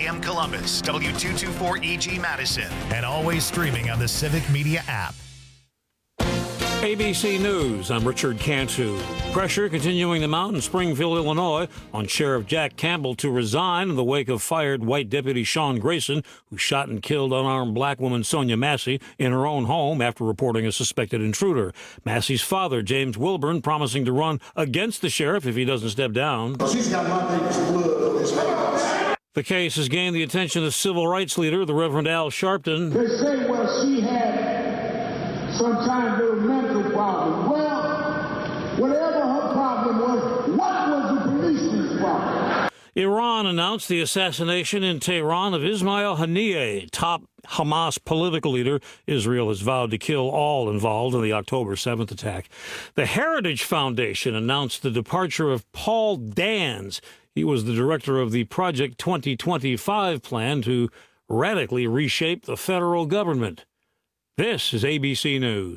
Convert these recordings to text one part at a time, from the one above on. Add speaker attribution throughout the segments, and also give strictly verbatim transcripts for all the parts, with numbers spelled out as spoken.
Speaker 1: M Columbus, W two twenty-four E G Madison, and always streaming on the Civic Media app.
Speaker 2: A B C News, I'm Richard Cantu. Pressure continuing to mount in Springfield, Illinois, on Sheriff Jack Campbell to resign in the wake of fired white deputy Sean Grayson, who shot and killed unarmed black woman Sonia Massey in her own home after reporting a suspected intruder. Massey's father, James Wilburn, promising to run against the sheriff if he doesn't step down.
Speaker 3: He's got my baby's blood on his hands.
Speaker 2: The case has gained the attention of civil rights leader, the Reverend Al Sharpton.
Speaker 4: They say, well, she had some kind of mental problem. Well, whatever her problem was, what was the policeman's problem?
Speaker 2: Iran announced the assassination in Tehran of Ismail Haniyeh, top Hamas political leader. Israel has vowed to kill all involved in the October seventh attack. The Heritage Foundation announced the departure of Paul Dans. He was the director of the Project twenty twenty-five plan to radically reshape the federal government. This is A B C News.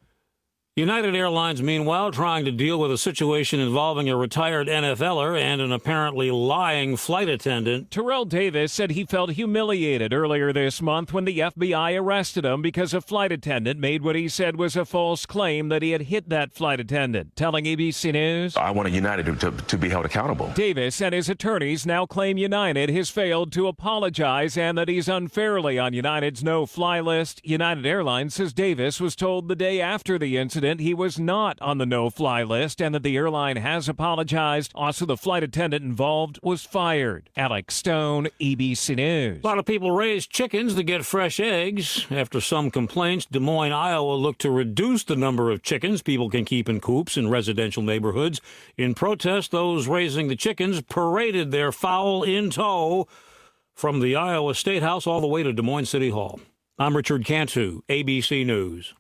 Speaker 2: United Airlines, meanwhile, trying to deal with a situation involving a retired N F L er and an apparently lying flight attendant.
Speaker 5: Terrell Davis said he felt humiliated earlier this month when the F B I arrested him because a flight attendant made what he said was a false claim that he had hit that flight attendant, telling A B C News,
Speaker 6: I wanted United to, to, to be held accountable.
Speaker 5: Davis and his attorneys now claim United has failed to apologize and that he's unfairly on United's no-fly list. United Airlines says Davis was told the day after the incident he was not on the no-fly list and that the airline has apologized. Also, the flight attendant involved was fired. Alex Stone, A B C News.
Speaker 2: A lot of people raise chickens to get fresh eggs. After some complaints, Des Moines, Iowa looked to reduce the number of chickens people can keep in coops in residential neighborhoods. In protest, those raising the chickens paraded their fowl in tow from the Iowa State House all the way to Des Moines City Hall. I'm Richard Cantu, A B C News.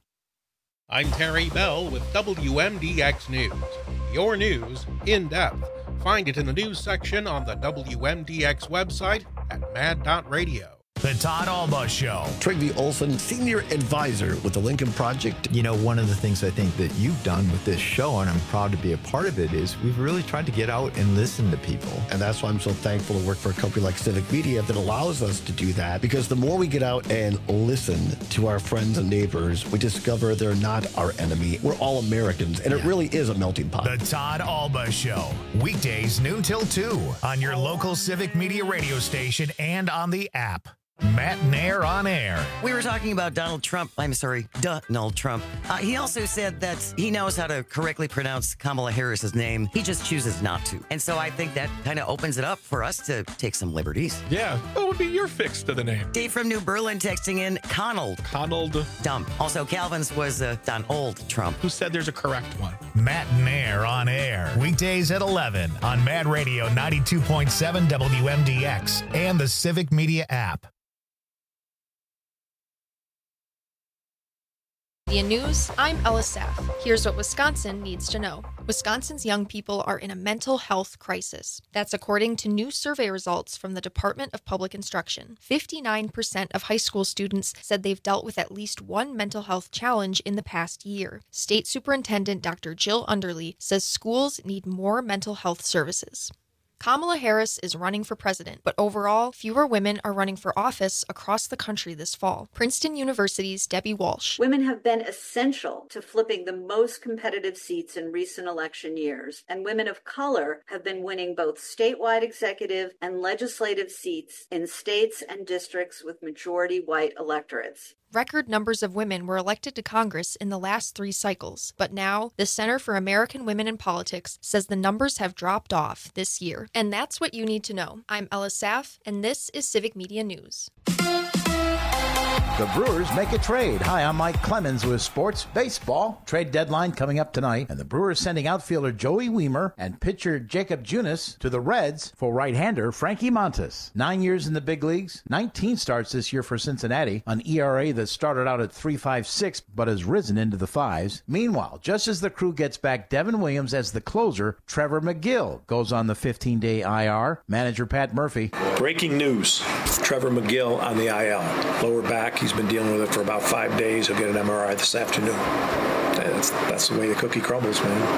Speaker 7: I'm Terry Bell with W M D X News. Your news in depth. Find it in the news section on the W M D X website at mad dot radio.
Speaker 1: The Todd Alba Show.
Speaker 8: Trygve Olson, Senior Advisor with the Lincoln Project.
Speaker 9: You know, one of the things I think that you've done with this show, and I'm proud to be a part of it, is we've really tried to get out and listen to people.
Speaker 8: And that's why I'm so thankful to work for a company like Civic Media that allows us to do that. Because the more we get out and listen to our friends and neighbors, we discover they're not our enemy. We're all Americans, and yeah. It really is a melting pot.
Speaker 1: The Todd Alba Show. Weekdays noon till two on your local Civic Media radio station and on the app. Matt Nair on air.
Speaker 10: We were talking about Donald Trump. I'm sorry, Donald Trump. Uh, he also said that he knows how to correctly pronounce Kamala Harris's name. He just chooses not to. And so I think that kind of opens it up for us to take some liberties.
Speaker 11: Yeah. What would be your fix to the name?
Speaker 10: Dave from New Berlin texting in Conald.
Speaker 11: Conald.
Speaker 10: Dump. Also, Calvin's was uh, Donald Trump.
Speaker 11: Who said there's a correct one?
Speaker 1: Matt Nair on air. Weekdays at eleven on Mad Radio ninety-two point seven W M D X and the Civic Media app.
Speaker 12: Media News, I'm Ella Saff. Here's what Wisconsin needs to know. Wisconsin's young people are in a mental health crisis. That's according to new survey results from the Department of Public Instruction. fifty-nine percent of high school students said they've dealt with at least one mental health challenge in the past year. State Superintendent Doctor Jill Underly says schools need more mental health services. Kamala Harris is running for president, but overall, fewer women are running for office across the country this fall. Princeton University's Debbie Walsh.
Speaker 13: Women have been essential to flipping the most competitive seats in recent election years, and women of color have been winning both statewide executive and legislative seats in states and districts with majority white electorates.
Speaker 12: Record numbers of women were elected to Congress in the last three cycles, but now the Center for American Women in Politics says the numbers have dropped off this year. And that's what you need to know. I'm Ella Saff, and this is Civic Media News.
Speaker 14: The Brewers make a trade. Hi, I'm Mike Clemens with Sports Baseball. Trade deadline coming up tonight, and the Brewers sending outfielder Joey Wiemer and pitcher Jacob Junis to the Reds for right-hander Frankie Montas. Nine years in the big leagues, nineteen starts this year for Cincinnati, an E R A that started out at three point five six but has risen into the fives. Meanwhile, just as the crew gets back Devin Williams as the closer, Trevor McGill goes on the fifteen-day I R. Manager Pat Murphy.
Speaker 15: Breaking news. Trevor McGill on the I L. Lower back. He's been dealing with it for about five days. He'll get an M R I this afternoon. That's, that's the way the cookie crumbles, man.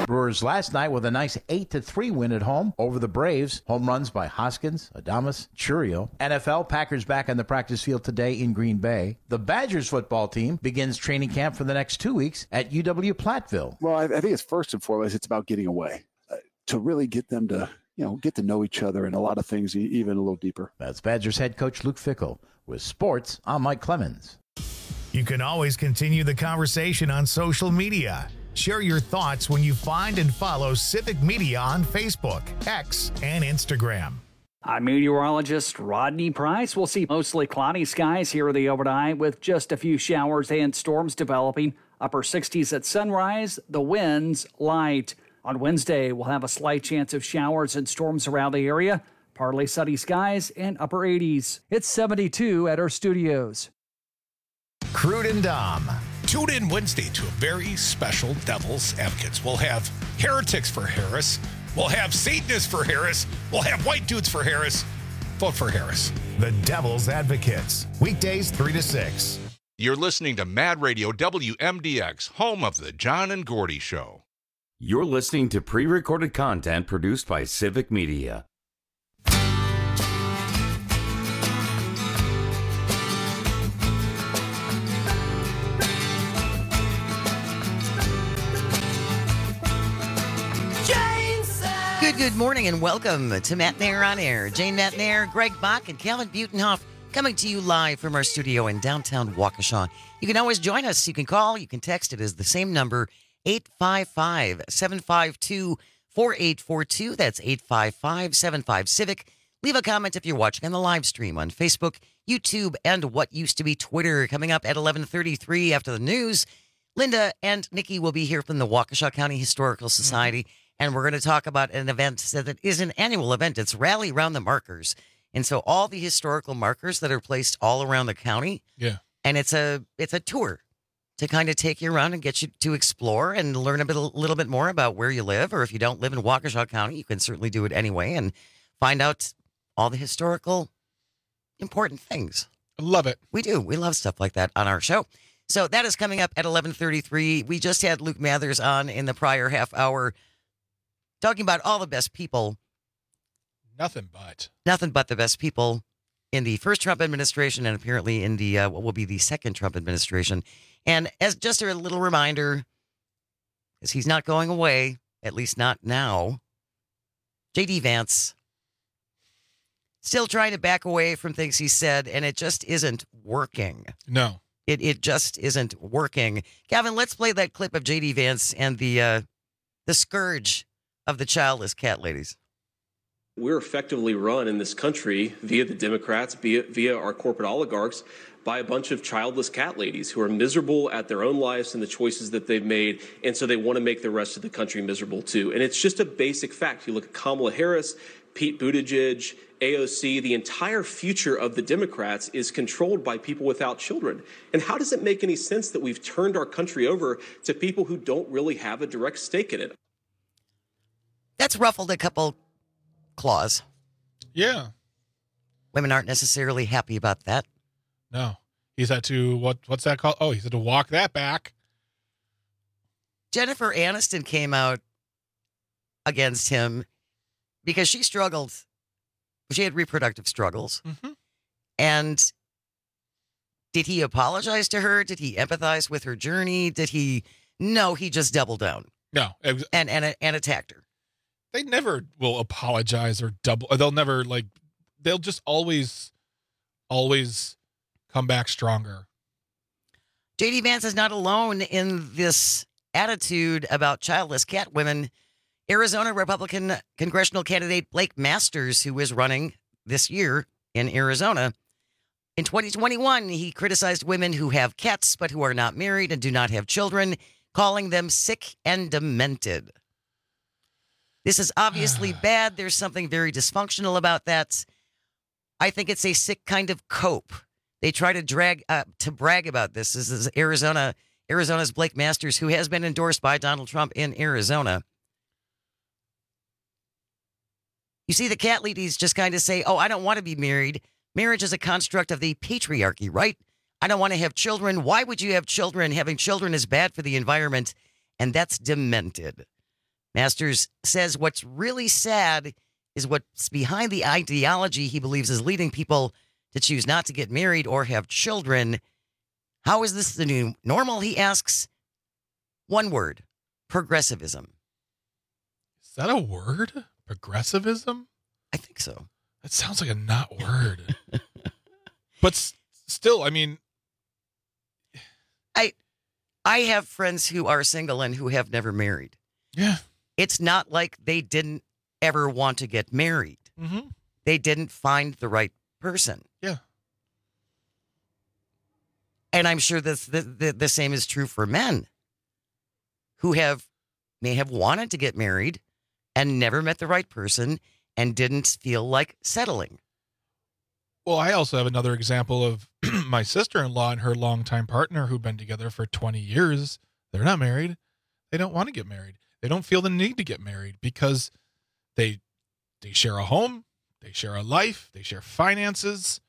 Speaker 14: Brewers last night with a nice eight to three win at home over the Braves. Home runs by Hoskins, Adames, Churio. N F L, Packers back on the practice field today in Green Bay. The Badgers football team begins training camp for the next two weeks at U W Platteville.
Speaker 16: Well, I, I think it's first and foremost, it's about getting away uh, to really get them to, you know, get to know each other and a lot of things e- even a little deeper.
Speaker 14: That's Badgers head coach Luke Fickell. With sports, I'm Mike Clemens.
Speaker 1: You can always continue the conversation on social media. Share your thoughts when you find and follow Civic Media on Facebook, X, and Instagram.
Speaker 17: I'm meteorologist Rodney Price. We'll see mostly cloudy skies here in the overnight with just a few showers and storms developing. Upper sixties at sunrise, the winds light. On Wednesday, we'll have a slight chance of showers and storms around the area. Partly sunny skies and upper eighties. It's seventy-two at our studios.
Speaker 1: Crude and Dom.
Speaker 11: Tune in Wednesday to a very special Devil's Advocates. We'll have heretics for Harris. We'll have Satanists for Harris. We'll have white dudes for Harris. Vote for Harris.
Speaker 1: The Devil's Advocates. Weekdays three to six.
Speaker 18: You're listening to Mad Radio W M D X, home of the John and Gordy Show.
Speaker 19: You're listening to pre-recorded content produced by Civic Media.
Speaker 10: Good, good morning and welcome to Matt Nair on Air. Jane Matt Nair, Greg Bach, and Calvin Butenhoff coming to you live from our studio in downtown Waukesha. You can always join us. You can call, you can text. It is the same number, eight five five, seven five two, four eight four two. That's eight five five, seven five, Civic. Leave a comment if you're watching on the live stream on Facebook, YouTube, and what used to be Twitter. Coming up at eleven thirty-three after the news, Linda and Nikki will be here from the Waukesha County Historical Society. Mm-hmm. And we're going to talk about an event that is an annual event. It's Rally Around the Markers. And so all the historical markers that are placed all around the county.
Speaker 11: Yeah.
Speaker 10: And it's a it's a tour to kind of take you around and get you to explore and learn a bit, a little bit more about where you live. Or if you don't live in Waukesha County, you can certainly do it anyway and find out all the historical important things.
Speaker 11: I love it.
Speaker 10: We do. We love stuff like that on our show. So that is coming up at eleven thirty-three. We just had Luke Mathers on in the prior half hour, talking about all the best people.
Speaker 11: Nothing but.
Speaker 10: Nothing but the best people in the first Trump administration and apparently in the uh, what will be the second Trump administration. And as just a little reminder, because he's not going away, at least not now, J D Vance still trying to back away from things he said, and it just isn't working.
Speaker 11: No.
Speaker 10: It it just isn't working. Gavin, let's play that clip of J D Vance and the uh, the scourge of the childless cat ladies.
Speaker 20: We're effectively run in this country via the Democrats, via, via our corporate oligarchs, by a bunch of childless cat ladies who are miserable at their own lives and the choices that they've made, and so they want to make the rest of the country miserable too. And it's just a basic fact. You look at Kamala Harris, Pete Buttigieg, A O C, the entire future of the Democrats is controlled by people without children. And how does it make any sense that we've turned our country over to people who don't really have a direct stake in it?
Speaker 10: That's ruffled a couple claws.
Speaker 11: Yeah.
Speaker 10: Women aren't necessarily happy about that.
Speaker 11: No. He's had to, what? what's that called? Oh, he's had to walk that back.
Speaker 10: Jennifer Aniston came out against him because she struggled. She had reproductive struggles.
Speaker 11: Mm-hmm.
Speaker 10: And did he apologize to her? Did he empathize with her journey? Did he? No, he just doubled down.
Speaker 11: No. Ex-
Speaker 10: and, and, and attacked her.
Speaker 11: They never will apologize or double. Or they'll never like, they'll just always, always come back stronger.
Speaker 10: J D Vance is not alone in this attitude about childless cat women. Arizona Republican congressional candidate Blake Masters, who is running this year in Arizona, in twenty twenty-one, he criticized women who have cats but who are not married and do not have children, calling them sick and demented. This is obviously bad. There's something very dysfunctional about that. I think it's a sick kind of cope. They try to drag uh, to brag about this. This is Arizona, Arizona's Blake Masters, who has been endorsed by Donald Trump in Arizona. You see, the cat ladies just kind of say, oh, I don't want to be married. Marriage is a construct of the patriarchy, right? I don't want to have children. Why would you have children? Having children is bad for the environment, and that's demented. Masters says what's really sad is what's behind the ideology he believes is leading people to choose not to get married or have children. How is this the new normal, he asks? One word, progressivism.
Speaker 11: Is that a word? Progressivism?
Speaker 10: I think so.
Speaker 11: That sounds like a not word. But s- still, I mean...
Speaker 10: I I have friends who are single and who have never married.
Speaker 11: Yeah.
Speaker 10: It's not like they didn't ever want to get married.
Speaker 11: Mm-hmm.
Speaker 10: They didn't find the right person.
Speaker 11: Yeah.
Speaker 10: And I'm sure this, the, the, the same is true for men who have may have wanted to get married and never met the right person and didn't feel like settling.
Speaker 11: Well, I also have another example of my sister-in-law and her longtime partner who've been together for twenty years. They're not married. They don't want to get married. They don't feel the need to get married because they they share a home, they share a life, they share finances,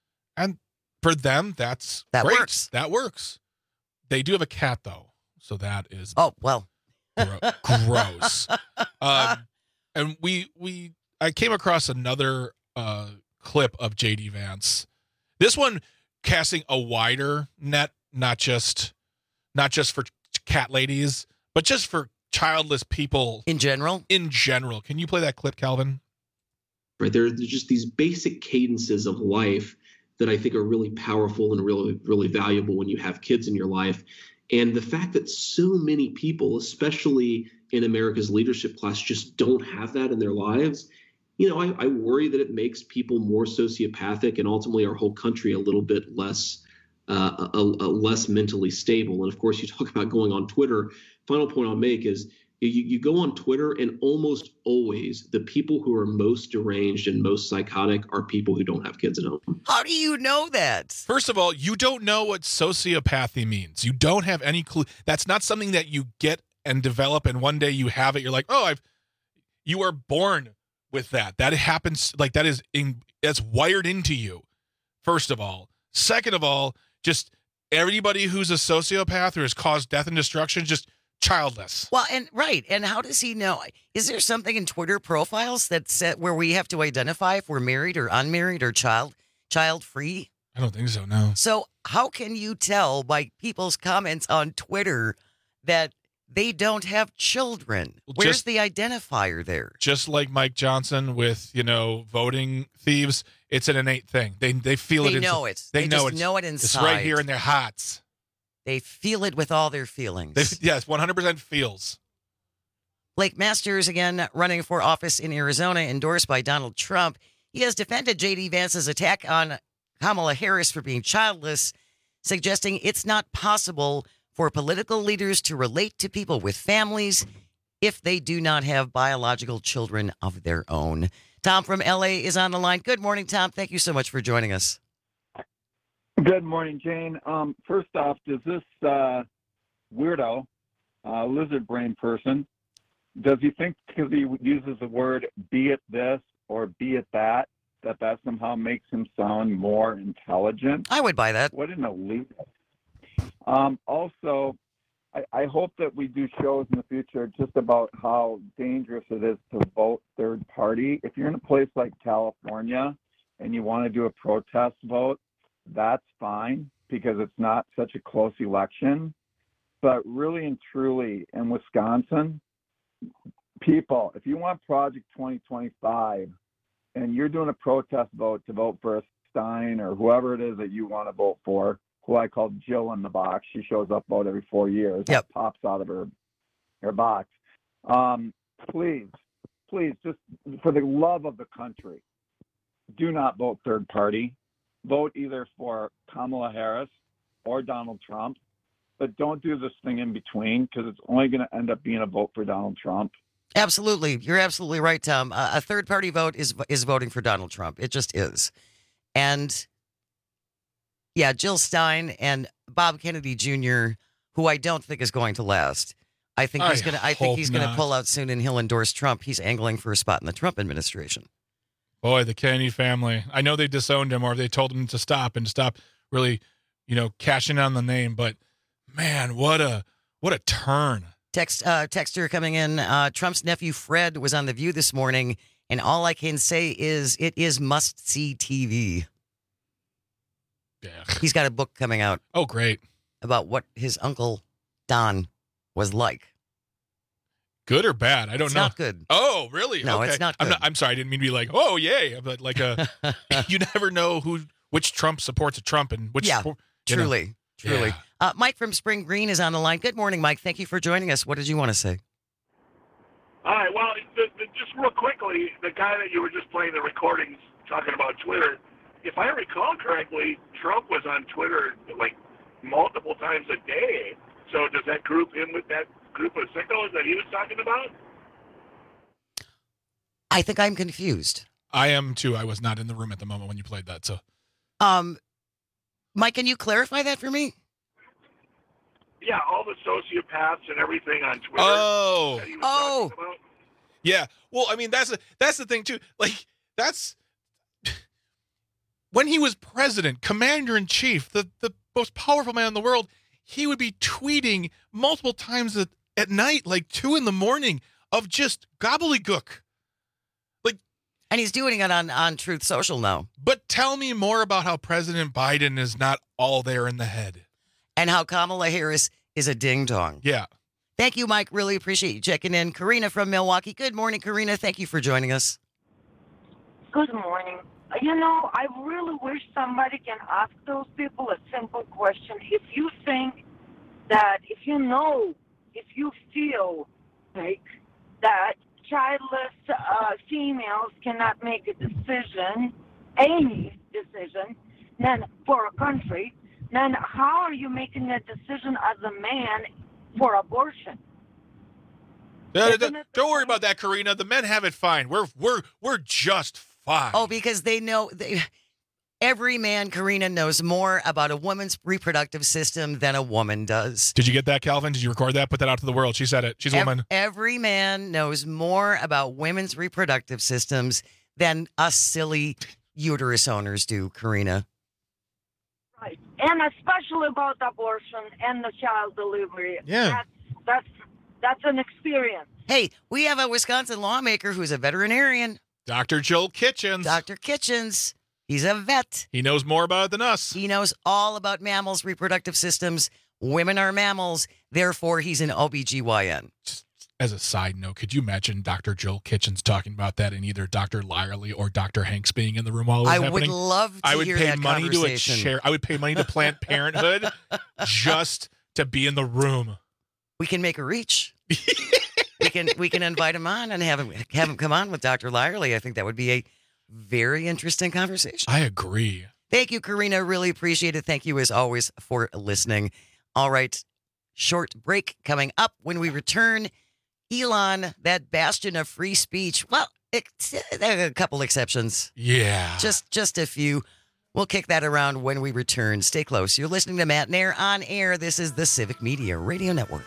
Speaker 11: and for them, that's
Speaker 10: that
Speaker 11: great.
Speaker 10: works.
Speaker 11: That works. They do have a cat, though, so that is
Speaker 10: oh well,
Speaker 11: gro- gross. Um, and we we I came across another uh, clip of J D Vance. This one casting a wider net, not just not just for cat ladies, but just for childless people
Speaker 10: in general.
Speaker 11: In general, can you play that clip, Calvin?
Speaker 21: Right, there, there's just these basic cadences of life that I think are really powerful and really, really valuable when you have kids in your life. And the fact that so many people, especially in America's leadership class, just don't have that in their lives, you know, I, I worry that it makes people more sociopathic and ultimately our whole country a little bit less, uh, a, a less mentally stable. And of course, you talk about going on Twitter. Final point I'll make is you, you go on Twitter and almost always the people who are most deranged and most psychotic are people who don't have kids at home.
Speaker 10: How do you know that?
Speaker 11: First of all, you don't know what sociopathy means. You don't have any clue. That's not something that you get and develop and one day you have it. You're like, oh, I've, you are born with that. That happens. Like that is in, that's wired into you. First of all. Second of all, just everybody who's a sociopath or has caused death and destruction, just childless.
Speaker 10: Well, and right. And how does he know? Is there something in Twitter profiles that set where we have to identify if we're married or unmarried or child child free?
Speaker 11: I don't think so, no.
Speaker 10: So how can you tell by people's comments on Twitter that they don't have children? Where's
Speaker 11: Just-
Speaker 10: the identifier there?
Speaker 11: Just like Mike Johnson with, you know, voting thieves, it's an innate thing. They they feel
Speaker 10: They
Speaker 11: it.
Speaker 10: know
Speaker 11: insi-
Speaker 10: it.
Speaker 11: They,
Speaker 10: They
Speaker 11: know
Speaker 10: just
Speaker 11: it.
Speaker 10: know it
Speaker 11: It's
Speaker 10: inside.
Speaker 11: right here in their hearts.
Speaker 10: They feel it with all their feelings.
Speaker 11: They, yes, one hundred percent feels.
Speaker 10: Blake Masters, again, running for office in Arizona, endorsed by Donald Trump. He has defended J D Vance's attack on Kamala Harris for being childless, suggesting it's not possible for political leaders to relate to people with families if they do not have biological children of their own. Tom from L A is on the line. Good morning, Tom. Thank you so much for joining us.
Speaker 22: Good morning, Jane. Um, first off, does this uh, weirdo, uh, lizard brain person, does he think because he uses the word be it this or be it that, that that somehow makes him sound more intelligent?
Speaker 10: I would buy that.
Speaker 22: What an elite. Um, also, I, I hope that we do shows in the future just about how dangerous it is to vote third party. If you're in a place like California and you want to do a protest vote, that's fine because it's not such a close election. But really and truly in Wisconsin, people, if you want Project twenty twenty-five and you're doing a protest vote to vote for a Stein or whoever it is that you want to vote for, who I call Jill in the box, she shows up about every four years,
Speaker 10: yep.
Speaker 22: pops out of her, her box. Um, please, please, just for the love of the country, do not vote third party. Vote either for Kamala Harris or Donald Trump, but don't do this thing in between because it's only going to end up being a vote for Donald Trump.
Speaker 10: Absolutely. You're absolutely right, Tom. Uh, a third party vote is is voting for Donald Trump. It just is. And yeah, Jill Stein and Bob Kennedy Junior, who I don't think is going to last. I think he's
Speaker 11: I
Speaker 10: going to I think
Speaker 11: hope
Speaker 10: he's going to
Speaker 11: not.
Speaker 10: pull out soon and he'll endorse Trump. He's angling for a spot in the Trump administration.
Speaker 11: Boy, the Kennedy family. I know they disowned him or they told him to stop and stop really, you know, cashing on the name. But man, what a what a turn.
Speaker 10: Text uh, texter coming in. Uh, Trump's nephew Fred was on The View this morning, and all I can say is it is must-see T V.
Speaker 11: Yeah.
Speaker 10: He's got a book coming out.
Speaker 11: Oh, great.
Speaker 10: About what his uncle Don was like.
Speaker 11: Good or bad? I don't
Speaker 10: it's
Speaker 11: know.
Speaker 10: Not good.
Speaker 11: Oh, really?
Speaker 10: No,
Speaker 11: okay.
Speaker 10: it's not good.
Speaker 11: I'm, not, I'm sorry. I didn't mean to be like, oh, yay. But like a, you never know who which Trump supports a Trump and which.
Speaker 10: Yeah,
Speaker 11: you
Speaker 10: truly,
Speaker 11: know.
Speaker 10: truly.
Speaker 11: Yeah.
Speaker 10: Uh, Mike from Spring Green is on the line. Good morning, Mike. Thank you for joining us. What did you want to say?
Speaker 3: All right. Well, the, the, just real quickly, the guy that you were just playing the recordings talking about Twitter, if I recall correctly, Trump was on Twitter like multiple times a day. So does that group him with that group of sickos that he was talking about?
Speaker 10: I think I'm confused.
Speaker 11: I am too. I was not in the room at the moment when you played that. So,
Speaker 10: um, Mike, can you clarify that for me?
Speaker 3: Yeah, all the sociopaths and everything on Twitter.
Speaker 11: Oh,
Speaker 3: that he was
Speaker 10: oh,
Speaker 3: talking about.
Speaker 11: Yeah. Well, I mean, that's a, that's the thing too. Like, that's when he was president, commander in chief, the the most powerful man in the world. He would be tweeting multiple times at, at night, like two in the morning, of just gobbledygook. Like,
Speaker 10: and he's doing it on, on Truth Social now.
Speaker 11: But tell me more about how President Biden is not all there in the head.
Speaker 10: And how Kamala Harris is a ding-dong.
Speaker 11: Yeah.
Speaker 10: Thank you, Mike. Really appreciate you checking in. Karina from Milwaukee. Good morning, Karina. Thank you for joining us.
Speaker 4: Good morning. You know, I really wish somebody can ask those people a simple question. If you think that, if you know, if you feel like that childless uh, females cannot make a decision, any decision, then for a country, then how are you making a decision as a man for abortion?
Speaker 11: Uh, don't worry about that, Karina. The men have it fine. We're we're we're just fine.
Speaker 10: Oh, because they know they, every man, Karina, knows more about a woman's reproductive system than a woman does.
Speaker 11: Did you get that, Calvin? Did you record that? Put that out to the world. She said it. She's a
Speaker 10: Ev-
Speaker 11: woman.
Speaker 10: Every man knows more about women's reproductive systems than us silly uterus owners do, Karina.
Speaker 4: Right. And especially about abortion and the child delivery.
Speaker 11: Yeah.
Speaker 4: That's, that's, that's an experience.
Speaker 10: Hey, we have a Wisconsin lawmaker who's a veterinarian.
Speaker 11: Doctor Joel Kitchens.
Speaker 10: Doctor Kitchens. He's a vet.
Speaker 11: He knows more about it than us.
Speaker 10: He knows all about mammals' reproductive systems. Women are mammals. Therefore, he's an O B G Y N.
Speaker 11: Just as a side note, could you imagine Doctor Joel Kitchens talking about that and either Doctor Lyerly or Doctor Hanks being in the room while it was
Speaker 10: I
Speaker 11: happening?
Speaker 10: would love to
Speaker 11: I would
Speaker 10: hear
Speaker 11: pay
Speaker 10: that
Speaker 11: money to a
Speaker 10: conversation.
Speaker 11: chair. I would pay money to Planned Parenthood just to be in the room.
Speaker 10: We can make a reach. we can we can invite him on and have him have him come on with Doctor Lyerly. I think that would be a very interesting conversation.
Speaker 11: I agree.
Speaker 10: Thank you, Karina. Really appreciate it. Thank you, as always, for listening. All right, short break coming up. When we return, Elon, that bastion of free speech. Well, it's, there are a couple exceptions.
Speaker 11: Yeah.
Speaker 10: Just just a few. We'll kick that around when we return. Stay close. You're listening to Matt Nair on air. This is the Civic Media Radio Network.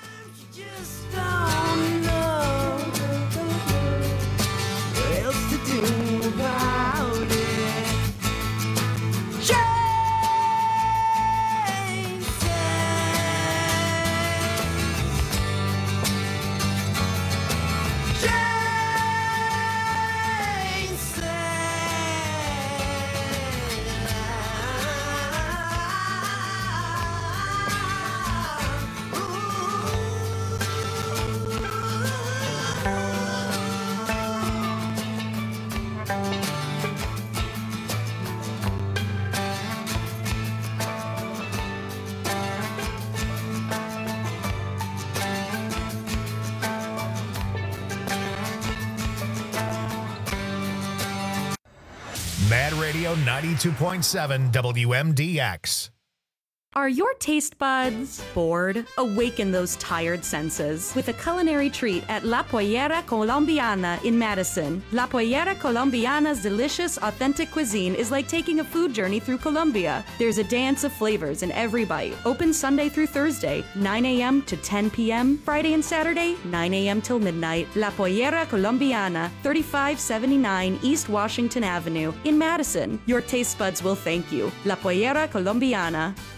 Speaker 1: Mad Radio ninety-two point seven W M D X.
Speaker 23: Are your taste buds bored? Awaken those tired senses with a culinary treat at La Pollera Colombiana in Madison. La Pollera Colombiana's delicious, authentic cuisine is like taking a food journey through Colombia. There's a dance of flavors in every bite. Open Sunday through Thursday, nine a.m. to ten p.m. Friday and Saturday, nine a.m. till midnight. La Pollera Colombiana, thirty-five seventy-nine East Washington Avenue in Madison. Your taste buds will thank you. La Pollera Colombiana.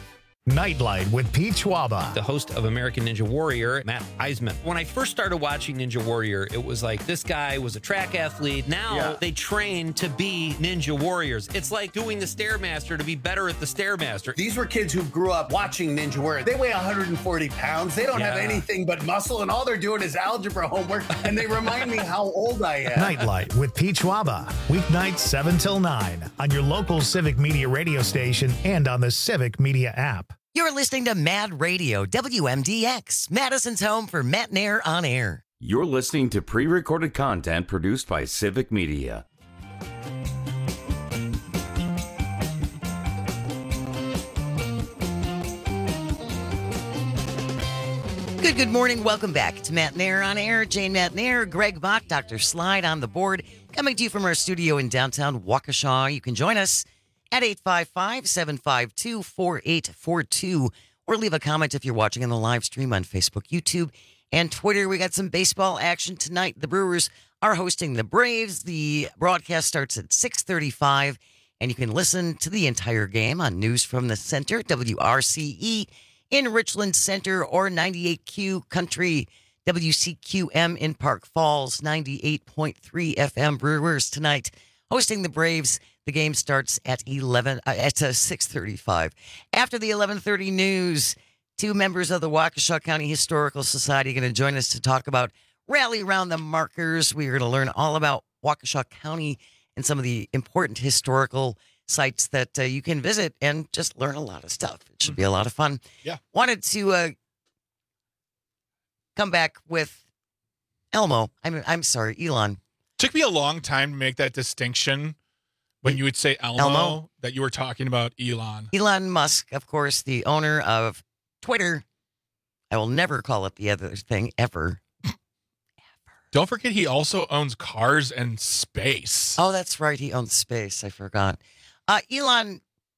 Speaker 1: Nightlight with Pete Schwaba.
Speaker 2: The host of American Ninja Warrior, Matt Eisman. When I first started watching Ninja Warrior, it was like this guy was a track athlete. Now
Speaker 5: Yeah.
Speaker 2: they train to be Ninja Warriors. It's like doing the Stairmaster to be better at the Stairmaster.
Speaker 5: These were kids who grew up watching Ninja Warrior. They weigh one hundred forty pounds. They don't have
Speaker 2: Yeah.
Speaker 5: anything but muscle, and all they're doing is algebra homework, and they remind me how old I am.
Speaker 1: Nightlight with Pete Schwaba. Weeknights seven till nine on your local Civic Media radio station and on the Civic Media app.
Speaker 10: You're listening to Mad Radio, W M D X, Madison's home for Matt Nair on air.
Speaker 19: You're listening to pre-recorded content produced by Civic Media.
Speaker 10: Good, good morning. Welcome back to Matt Nair on air. Jane Matt Nair, Greg Bach, Doctor Slide on the board. Coming to you from our studio in downtown Waukesha. You can join us at eight five five, seven five two, four eight four two, or leave a comment if you're watching on the live stream on Facebook, YouTube, and Twitter. We got some baseball action tonight. The Brewers are hosting the Braves. The broadcast starts at six thirty-five, and you can listen to the entire game on News from the Center, W R C E in Richland Center, or ninety-eight Q Country, W C Q M in Park Falls, ninety-eight point three F M. Brewers tonight hosting the Braves. The game starts at eleven uh, at uh, six thirty-five. After the eleven thirty news, two members of the Waukesha County Historical Society are going to join us to talk about Rally Around the Markers. We're going to learn all about Waukesha County and some of the important historical sites that uh, you can visit and just learn a lot of stuff. It should be a lot of fun.
Speaker 11: Yeah.
Speaker 10: Wanted to uh, come back with Elmo. I'm I'm sorry, Elon.
Speaker 11: Took me a long time to make that distinction. When you would say Elmo,
Speaker 10: Elmo?
Speaker 11: that you were talking about Elon.
Speaker 10: Elon Musk, of course, the owner of Twitter. I will never call it the other thing ever.
Speaker 11: Don't forget he also owns cars and space.
Speaker 10: Oh, that's right. He owns space. I forgot. Uh, Elon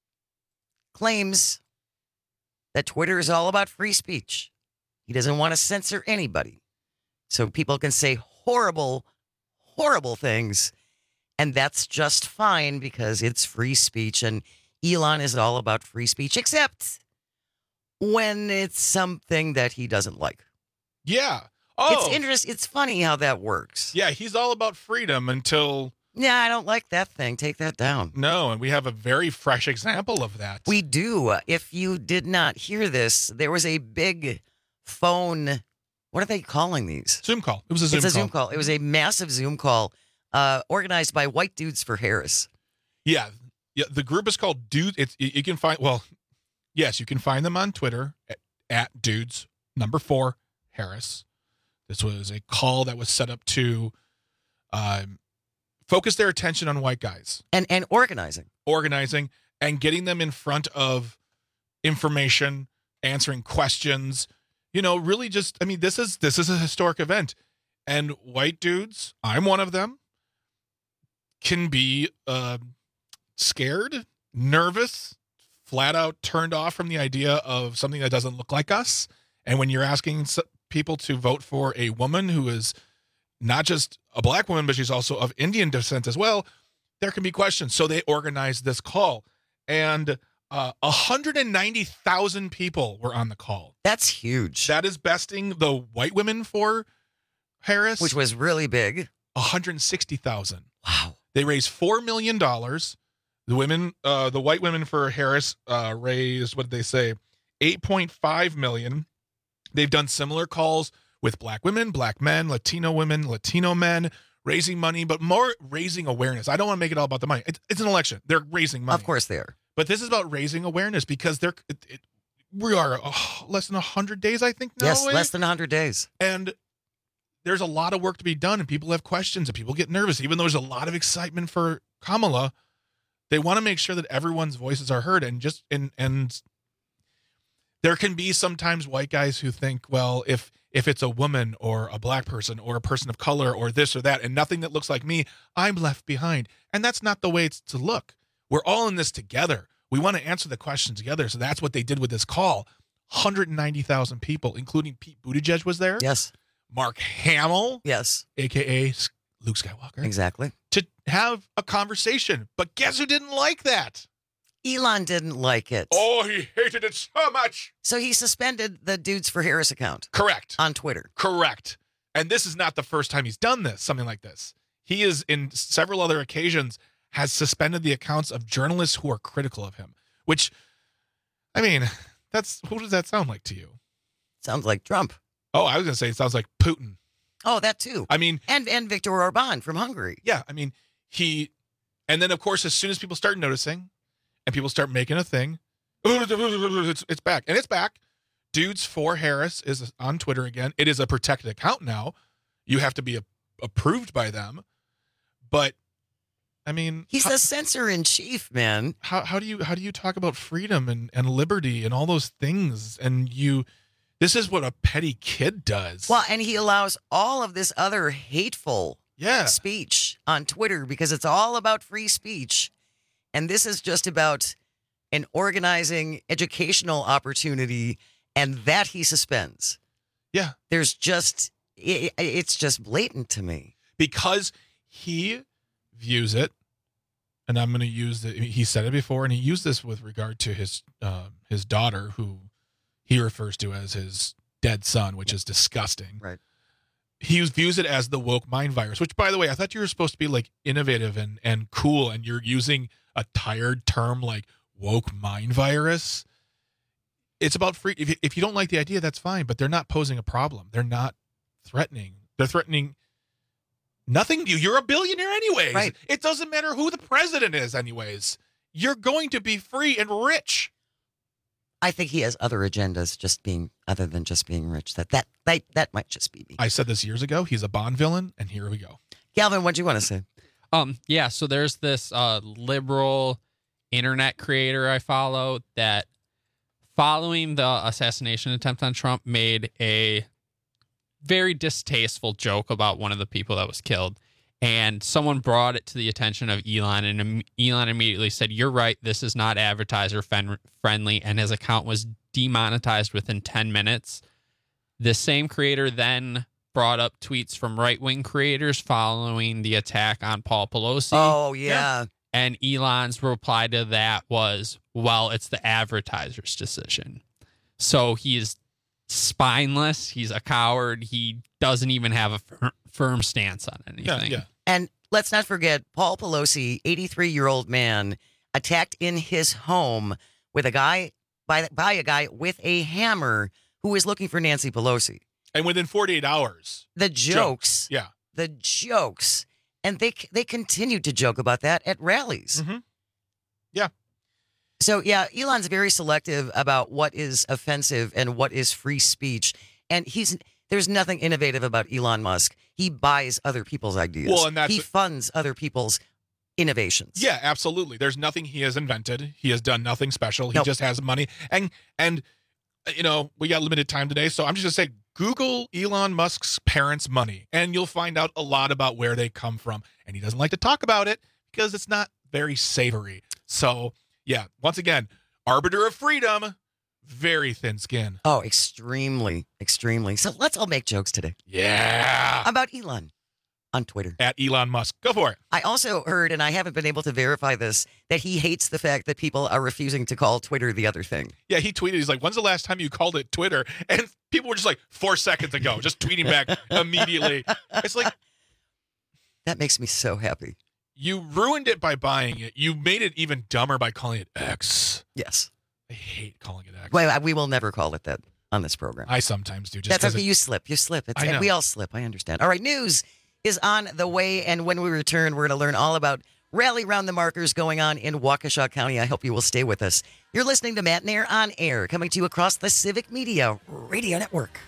Speaker 10: claims that Twitter is all about free speech. He doesn't want to censor anybody. So people can say horrible, horrible things. And that's just fine because it's free speech. And Elon is all about free speech, except when it's something that he doesn't like.
Speaker 11: Yeah. Oh.
Speaker 10: It's interesting. It's funny how that works.
Speaker 11: Yeah, he's all about freedom until...
Speaker 10: Yeah, I don't like that thing. Take that down.
Speaker 11: No, and we have a very fresh example of that.
Speaker 10: We do. If you did not hear this, there was a big phone... What are they calling these?
Speaker 11: Zoom call. It was a Zoom
Speaker 10: it's
Speaker 11: call.
Speaker 10: It's a Zoom call. It was a massive Zoom call. Uh, organized by White Dudes for Harris.
Speaker 11: Yeah, yeah. The group is called Dude. It's you can find. Well, yes, you can find them on Twitter at, at Dudes number four Harris. This was a call that was set up to um, focus their attention on white guys
Speaker 10: and and organizing,
Speaker 11: organizing, and getting them in front of information, answering questions. You know, really, just I mean, this is this is a historic event, and white dudes. I'm one of them. Can be uh, scared, nervous, flat out turned off from the idea of something that doesn't look like us. And when you're asking people to vote for a woman who is not just a black woman, but she's also of Indian descent as well, there can be questions. So they organized this call. And uh, one hundred ninety thousand people were on the call.
Speaker 10: That's huge.
Speaker 11: That is besting the white women for Harris.
Speaker 10: Which was really big.
Speaker 11: one hundred sixty thousand.
Speaker 10: Wow.
Speaker 11: They raised four million dollars. The women, uh, the white women for Harris uh, raised, what did they say? eight point five million dollars. They've done similar calls with black women, black men, Latino women, Latino men, raising money, but more raising awareness. I don't want to make it all about the money. It's, it's an election. They're raising money.
Speaker 10: Of course they are.
Speaker 11: But this is about raising awareness because they're, it, it, we are oh, less than one hundred days, I think, now.
Speaker 10: Yes,
Speaker 11: away.
Speaker 10: less than one hundred days.
Speaker 11: And there's a lot of work to be done, and people have questions, and people get nervous. Even though there's a lot of excitement for Kamala, they want to make sure that everyone's voices are heard. And just and and there can be sometimes white guys who think, well, if if it's a woman or a black person or a person of color or this or that, and nothing that looks like me, I'm left behind. And that's not the way it's to look. We're all in this together. We want to answer the question together. So that's what they did with this call. one hundred ninety thousand people, including Pete Buttigieg was there.
Speaker 10: Yes.
Speaker 11: Mark Hamill.
Speaker 10: Yes.
Speaker 11: A K A Luke Skywalker.
Speaker 10: Exactly.
Speaker 11: To have a conversation. But guess who didn't like that?
Speaker 10: Elon didn't like it.
Speaker 11: Oh, he hated it so much.
Speaker 10: So he suspended the Dudes for Harris account.
Speaker 11: Correct.
Speaker 10: On Twitter.
Speaker 11: Correct. And this is not the first time he's done this, something like this. He is, in several other occasions, has suspended the accounts of journalists who are critical of him. Which, I mean, that's who does that sound like to you?
Speaker 10: Sounds like Trump.
Speaker 11: Oh, I was going to say it sounds like Putin.
Speaker 10: Oh, that too.
Speaker 11: I mean,
Speaker 10: and and Viktor Orban from Hungary.
Speaker 11: Yeah, I mean, he, and then of course, as soon as people start noticing, and people start making a thing, it's, it's back, and it's back. Dudes for Harris is on Twitter again. It is a protected account now. You have to be a, approved by them, but I mean,
Speaker 10: he's
Speaker 11: how,
Speaker 10: the censor in chief, man.
Speaker 11: How how do you how do you talk about freedom and and liberty and all those things, and you? This is what a petty kid does.
Speaker 10: Well, and he allows all of this other hateful
Speaker 11: yeah.
Speaker 10: speech on Twitter because it's all about free speech. And this is just about an organizing educational opportunity, and that he suspends.
Speaker 11: Yeah.
Speaker 10: There's just, it, it's just blatant to me.
Speaker 11: Because he views it, and I'm going to use the, he said it before, and he used this with regard to his uh, his daughter, who he refers to as his dead son, which is disgusting.
Speaker 10: Right.
Speaker 11: He views it as the woke mind virus, which, by the way, I thought you were supposed to be like innovative and, and cool, and you're using a tired term like woke mind virus. It's about free. If, if you don't like the idea, that's fine, but they're not posing a problem. They're not threatening. They're threatening nothing to you. You're a billionaire anyways.
Speaker 10: Right.
Speaker 11: It doesn't matter who the president is anyways. You're going to be free and rich.
Speaker 10: I think he has other agendas, just being other than just being rich. That that that, that might just be me.
Speaker 11: I said this years ago. He's a Bond villain, and here we go.
Speaker 10: Galvin, what do you want to say?
Speaker 6: Um, yeah. So there's this uh, liberal internet creator I follow that, following the assassination attempt on Trump, made a very distasteful joke about one of the people that was killed. And someone brought it to the attention of Elon, and Elon immediately said, "You're right, this is not advertiser fen- friendly," and his account was demonetized within ten minutes. The same creator then brought up tweets from right-wing creators following the attack on Paul Pelosi.
Speaker 10: Oh, yeah.
Speaker 6: And Elon's reply to that was, well, it's the advertiser's decision. So he is spineless. He's a coward. He doesn't even have a fir- firm stance on anything.
Speaker 11: Yeah, yeah.
Speaker 10: And let's not forget, Paul Pelosi, eighty-three-year-old man, attacked in his home with a guy by by a guy with a hammer who was looking for Nancy Pelosi.
Speaker 11: And within forty-eight hours,
Speaker 10: the jokes,
Speaker 11: jokes. yeah,
Speaker 10: the jokes, and they they continued to joke about that at rallies.
Speaker 11: Mm-hmm. Yeah.
Speaker 10: So yeah, Elon's very selective about what is offensive and what is free speech, and he's there's nothing innovative about Elon Musk. He buys other people's ideas.
Speaker 11: Well, and that's
Speaker 10: he funds other people's innovations.
Speaker 11: Yeah, absolutely. There's nothing he has invented. He has done nothing special. He
Speaker 10: Nope.
Speaker 11: just has money. And, and you know, we got limited time today, so I'm just going to say Google Elon Musk's parents' money, and you'll find out a lot about where they come from. And he doesn't like to talk about it because it's not very savory. So, yeah, once again, arbiter of freedom, very thin skin.
Speaker 10: Oh, extremely, extremely. So let's all make jokes today.
Speaker 11: Yeah.
Speaker 10: About Elon on Twitter.
Speaker 11: At Elon Musk. Go for it.
Speaker 10: I also heard, and I haven't been able to verify this, that he hates the fact that people are refusing to call Twitter the other thing.
Speaker 11: Yeah, he tweeted, he's like, when's the last time you called it Twitter? And people were just like, four seconds ago, just tweeting back immediately. It's like,
Speaker 10: that makes me so happy.
Speaker 11: You ruined it by buying it. You made it even dumber by calling it X.
Speaker 10: Yes.
Speaker 11: I hate calling it X.
Speaker 10: Well, we will never call it that on this program.
Speaker 11: I sometimes do. Just
Speaker 10: That's okay.
Speaker 11: it,
Speaker 10: you slip. You slip. It's,
Speaker 11: I know.
Speaker 10: We all slip. I understand. All right. News is on the way. And when we return, we're going to learn all about Rally Round the Markers going on in Waukesha County. I hope you will stay with us. You're listening to Matt Nair on Air, coming to you across the Civic Media Radio Network.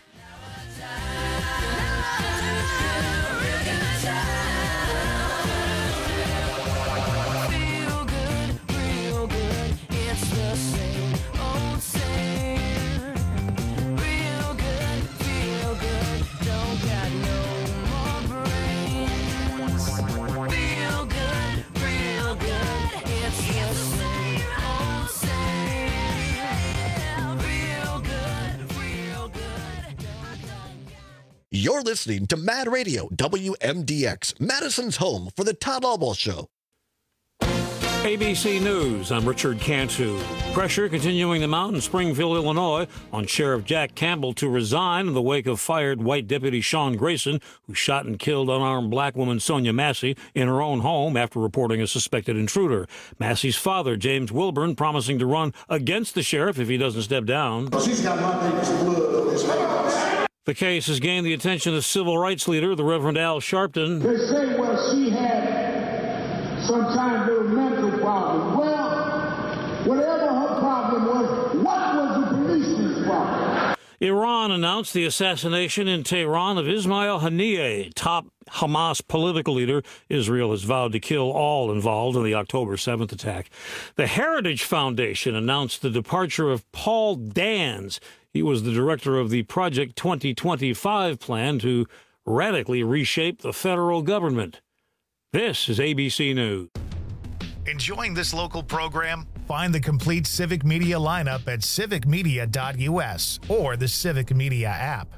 Speaker 8: You're listening to Mad Radio, W M D X, Madison's home for the Todd Albaugh Show.
Speaker 7: A B C News, I'm Richard Cantu. Pressure continuing to mount in Springfield, Illinois, on Sheriff Jack Campbell to resign in the wake of fired white deputy Sean Grayson, who shot and killed unarmed black woman Sonia Massey in her own home after reporting a suspected intruder. Massey's father, James Wilburn, promising to run against the sheriff if he doesn't step down.
Speaker 9: She's got my baby's blood on his hands.
Speaker 7: The case has gained the attention of civil rights leader, the Reverend Al Sharpton.
Speaker 9: They say, well, she had some kind of mental problem. Well, whatever her problem was, what was the policeman's problem?
Speaker 7: Iran announced the assassination in Tehran of Ismail Haniyeh, top Hamas political leader. Israel has vowed to kill all involved in the October seventh attack. The Heritage Foundation announced the departure of Paul Dans. He was the director of the Project twenty twenty-five plan to radically reshape the federal government. This is A B C News.
Speaker 1: Enjoying this local program? Find the complete Civic Media lineup at civic media dot u s or the Civic Media app.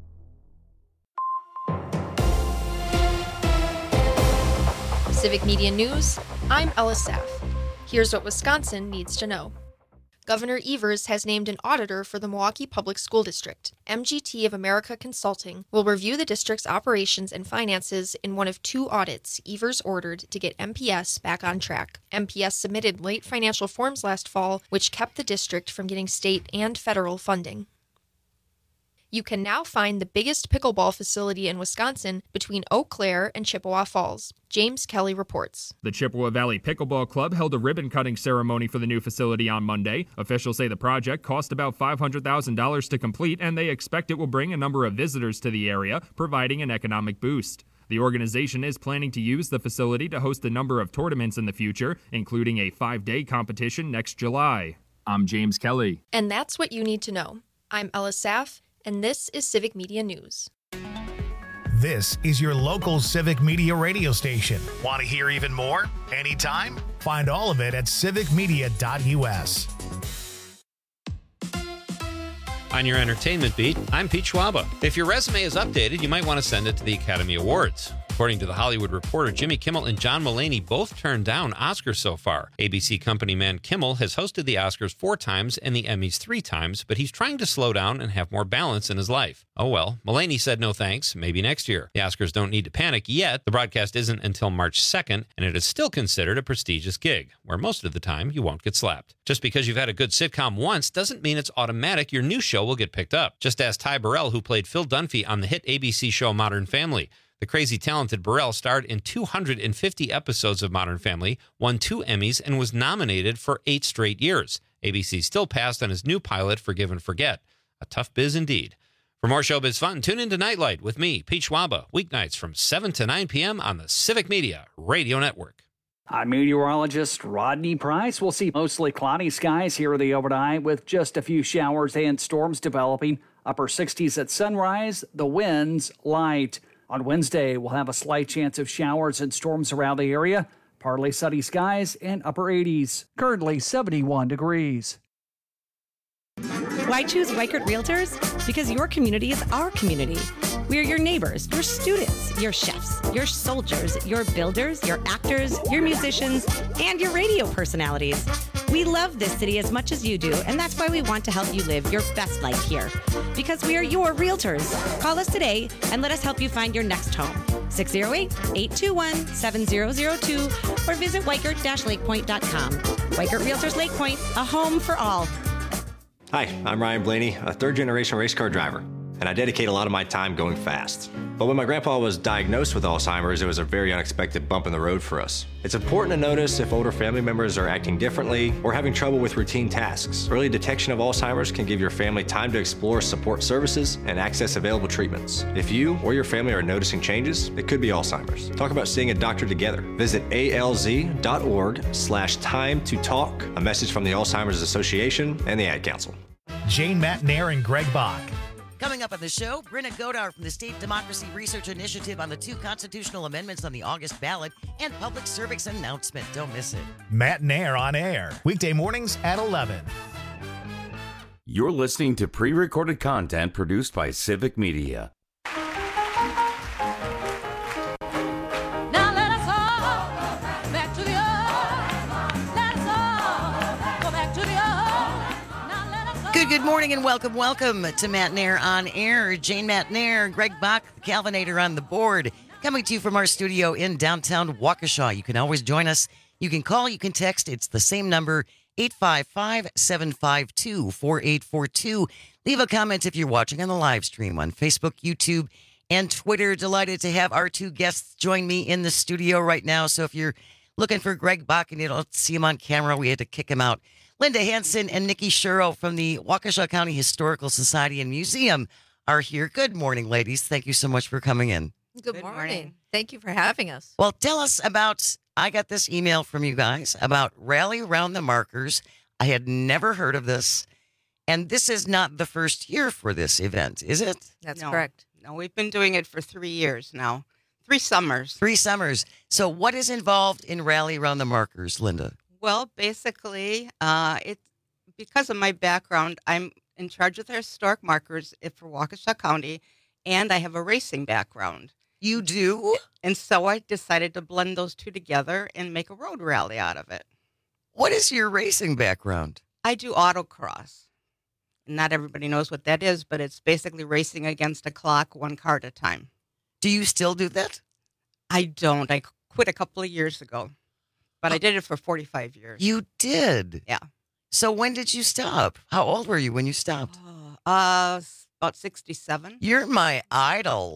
Speaker 12: Civic Media News, I'm Ella Saff. Here's what Wisconsin needs to know. Governor Evers has named an auditor for the Milwaukee Public School District. M G T of America Consulting will review the district's operations and finances in one of two audits Evers ordered to get M P S back on track. M P S submitted late financial forms last fall, which kept the district from getting state and federal funding. You can now find the biggest pickleball facility in Wisconsin between Eau Claire and Chippewa Falls. James Kelly reports.
Speaker 13: The Chippewa Valley Pickleball Club held a ribbon-cutting ceremony for the new facility on Monday. Officials say the project cost about five hundred thousand dollars to complete, and they expect it will bring a number of visitors to the area, providing an economic boost. The organization is planning to use the facility to host a number of tournaments in the future, including a five-day competition next July. I'm James Kelly.
Speaker 12: And that's what you need to know. I'm Ella Saff, and this is Civic Media News.
Speaker 1: This is your local Civic Media radio station. Want to hear even more? Anytime? Find all of it at civic media dot u s.
Speaker 2: On your entertainment beat, I'm Pete Schwaba. If your resume is updated, you might want to send it to the Academy Awards. According to The Hollywood Reporter, Jimmy Kimmel and John Mulaney both turned down Oscars so far. A B C company man Kimmel has hosted the Oscars four times and the Emmys three times, but he's trying to slow down and have more balance in his life. Oh well, Mulaney said no thanks, maybe next year. The Oscars don't need to panic yet. The broadcast isn't until March second, and it is still considered a prestigious gig, where most of the time you won't get slapped. Just because you've had a good sitcom once doesn't mean it's automatic your new show will get picked up. Just ask Ty Burrell, who played Phil Dunphy on the hit A B C show Modern Family. The crazy talented Burrell starred in two hundred fifty episodes of Modern Family, won two Emmys, and was nominated for eight straight years. A B C still passed on his new pilot, Forgive and Forget. A tough biz indeed. For more showbiz fun, tune into Nightlight with me, Pete Schwaba, weeknights from seven to nine p.m. on the Civic Media Radio Network.
Speaker 17: I'm meteorologist Rodney Price. We'll see mostly cloudy skies here the overnight with just a few showers and storms developing. Upper sixties at sunrise, the winds light. On Wednesday, we'll have a slight chance of showers and storms around the area. Partly sunny skies and upper eighties. Currently seventy-one degrees.
Speaker 23: Why choose Weichert Realtors? Because your community is our community. We are your neighbors, your students, your chefs, your soldiers, your builders, your actors, your musicians, and your radio personalities. We love this city as much as you do, and that's why we want to help you live your best life here. Because we are your realtors. Call us today and let us help you find your next home. six oh eight, eight two one, seven oh oh two or visit weichert dash lake point dot com. Weichert Realtors Lake Point, a home for all.
Speaker 24: Hi, I'm Ryan Blaney, a third-generation race car driver, and I dedicate a lot of my time going fast. But when my grandpa was diagnosed with Alzheimer's, it was a very unexpected bump in the road for us. It's important to notice if older family members are acting differently or having trouble with routine tasks. Early detection of Alzheimer's can give your family time to explore support services and access available treatments. If you or your family are noticing changes, it could be Alzheimer's. Talk about seeing a doctor together. Visit alz.org slash time to talk. A message from the Alzheimer's Association and the Ad Council.
Speaker 1: Jane Matnair and Greg Bach.
Speaker 10: Coming up on the show, Brenna Godar from the State Democracy Research Initiative on the two constitutional amendments on the August ballot and public service announcement. Don't miss it.
Speaker 1: Matnair on air, weekday mornings at eleven.
Speaker 19: You're listening to pre-recorded content produced by Civic Media.
Speaker 25: Now let us all back to the earth.
Speaker 10: Good, good morning and welcome, welcome to Matt Nair on Air. Jane Matt Nair, Greg Bach, the Calvinator on the board. Coming to you from our studio in downtown Waukesha. You can always join us. You can call, you can text. It's the same number, eight five five, seven five two, four eight four two. Leave a comment if you're watching on the live stream on Facebook, YouTube, and Twitter. Delighted to have our two guests join me in the studio right now. So if you're looking for Greg Bach and you don't see him on camera, we had to kick him out. Linda Hansen and Nikki Shuro from the Waukesha County Historical Society and Museum are here. Good morning, ladies. Thank you so much for coming in.
Speaker 14: Good, Good morning. morning. Thank you for having us.
Speaker 10: Well, tell us about, I got this email from you guys about Rally Around the Markers. I had never heard of this. And this is not the first year for this event, is it?
Speaker 14: That's
Speaker 15: no,
Speaker 14: correct.
Speaker 15: No, we've been doing it for three years now. Three summers.
Speaker 10: Three summers. So what is involved in Rally Around the Markers, Linda?
Speaker 15: Well, basically, uh, it's because of my background, I'm in charge of the historic markers for Waukesha County, and I have a racing background.
Speaker 10: You do?
Speaker 15: And so I decided to blend those two together and make a road rally out of it.
Speaker 10: What is your racing background?
Speaker 15: I do autocross. Not everybody knows what that is, but it's basically racing against a clock, one car at a time.
Speaker 10: Do you still do that?
Speaker 15: I don't. I quit a couple of years ago. But I did it for forty-five years.
Speaker 10: You did?
Speaker 15: Yeah.
Speaker 10: So when did you stop? How old were you when you stopped?
Speaker 15: Uh, uh about sixty-seven.
Speaker 10: You're my idol.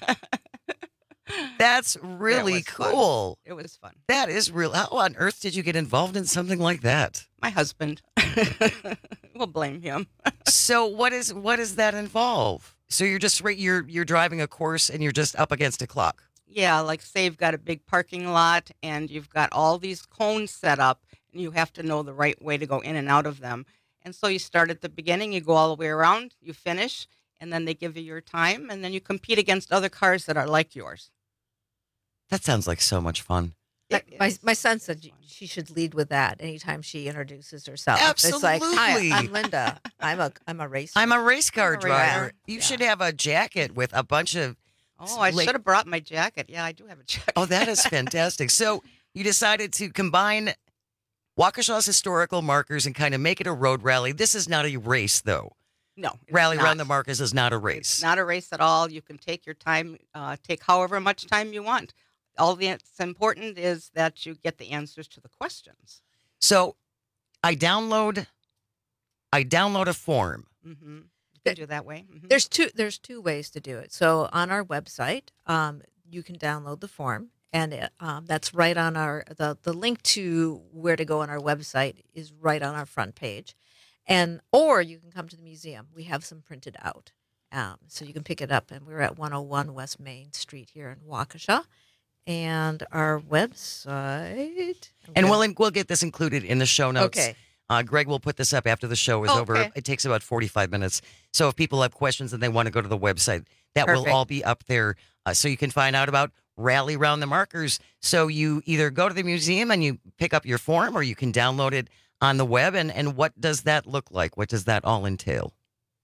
Speaker 10: That's really
Speaker 15: it
Speaker 10: cool.
Speaker 15: Fun. It was fun.
Speaker 10: That is real. How on earth did you get involved in something like that?
Speaker 15: My husband. We'll blame him.
Speaker 10: So what is what does that involve? So you're just you're you're driving a course and you're just up against a clock.
Speaker 15: Yeah, like say you've got a big parking lot and you've got all these cones set up and you have to know the right way to go in and out of them. And so you start at the beginning, you go all the way around, you finish, and then they give you your time, and then you compete against other cars that are like yours.
Speaker 10: That sounds like so much fun.
Speaker 14: Like, my my son said she should lead with that anytime she introduces herself.
Speaker 10: Absolutely.
Speaker 14: It's like, hi, I'm Linda. I'm a I'm a racer.
Speaker 10: I'm a race car
Speaker 14: I'm a
Speaker 10: driver.
Speaker 14: racer.
Speaker 10: You
Speaker 14: Yeah.
Speaker 10: should have a jacket with a bunch of.
Speaker 15: Oh, I
Speaker 10: like-
Speaker 15: should have brought my jacket. Yeah, I do have a jacket.
Speaker 10: Oh, that is fantastic. So you decided to combine Waukesha's historical markers and kind of make it a road rally. This is not a race, though.
Speaker 15: No. it's
Speaker 10: Rally
Speaker 15: not.
Speaker 10: Around the Markers is not a race.
Speaker 15: It's not a race at all. You can take your time, uh, take however much time you want. All that's important is that you get the answers to the questions.
Speaker 10: So I download, I download a form.
Speaker 15: Mm-hmm. You can do that way. Mhm.
Speaker 14: There's two there's two ways to do it. So on our website, um, you can download the form, and it, um, that's right on our the the link to where to go on our website is right on our front page, and or you can come to the museum. We have some printed out, um, so you can pick it up. And we're at one oh one West Main Street here in Waukesha, and our website.
Speaker 10: And we'll we'll get this included in the show notes.
Speaker 14: Okay.
Speaker 10: Uh, Greg will put this up after the show is
Speaker 14: Oh,
Speaker 10: over.
Speaker 14: okay.
Speaker 10: It takes about forty-five minutes. So if people have questions and they want to go to the website, that will
Speaker 14: Perfect.
Speaker 10: all be up there. Uh, so you can find out about Rally Around the Markers. So you either go to the museum and you pick up your form, or you can download it on the web. And, and what does that look like? What does that all entail?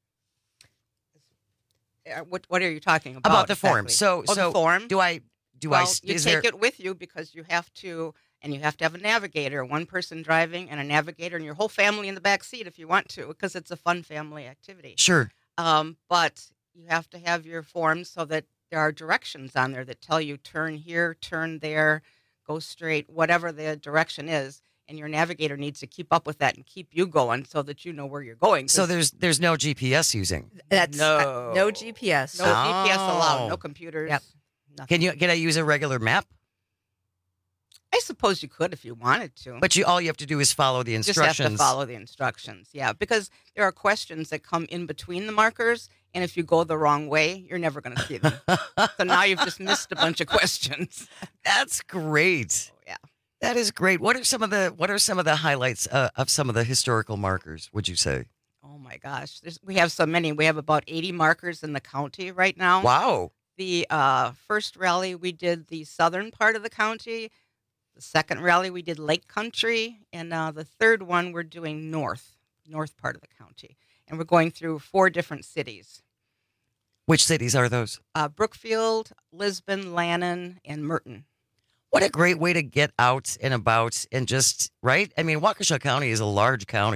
Speaker 15: Uh, What What are you talking about?
Speaker 10: About the form.
Speaker 15: exactly?
Speaker 10: So,
Speaker 15: oh,
Speaker 10: so
Speaker 15: the form.
Speaker 10: do I, do
Speaker 15: well,
Speaker 10: I,
Speaker 15: you
Speaker 10: is
Speaker 15: take
Speaker 10: there,
Speaker 15: it with you because you have to, and you have to have a navigator, one person driving and a navigator, and your whole family in the back seat if you want to, because it's a fun family activity.
Speaker 10: Sure.
Speaker 15: Um, but you have to have your forms so that there are directions on there that tell you turn here, turn there, go straight, whatever the direction is. And your navigator needs to keep up with that and keep you going so that you know where you're going.
Speaker 10: so
Speaker 15: 'cause
Speaker 10: there's, there's no G P S using.
Speaker 14: That's
Speaker 15: No.
Speaker 14: uh, no G P S.
Speaker 15: no G P S allowed,
Speaker 10: Oh.
Speaker 15: no computers.
Speaker 14: Yep.
Speaker 15: Nothing.
Speaker 10: Can you, can I use a regular map?
Speaker 15: I suppose you could if you wanted to.
Speaker 10: But you, all you have to do is follow the
Speaker 15: Just
Speaker 10: instructions.
Speaker 15: have to follow the instructions, yeah. Because there are questions that come in between the markers, and if you go the wrong way, you're never going to see them. So now you've just missed a bunch of questions.
Speaker 10: That's great.
Speaker 15: Oh, yeah.
Speaker 10: That is great. What are some of the What are some of the highlights uh, of some of the historical markers? Would you say?
Speaker 15: Oh my gosh, There's, we have so many. We have about eighty markers in the county right now.
Speaker 10: Wow.
Speaker 15: The uh, first rally we did the southern part of the county. The second rally we did Lake Country, and uh, the third one we're doing north, north part of the county, and we're going through four different cities:
Speaker 10: Which cities are those?
Speaker 15: uh, Brookfield, Lisbon, Lannon, and Merton.
Speaker 10: What a great way to get out and about and just, right? I mean, Waukesha County is a large county.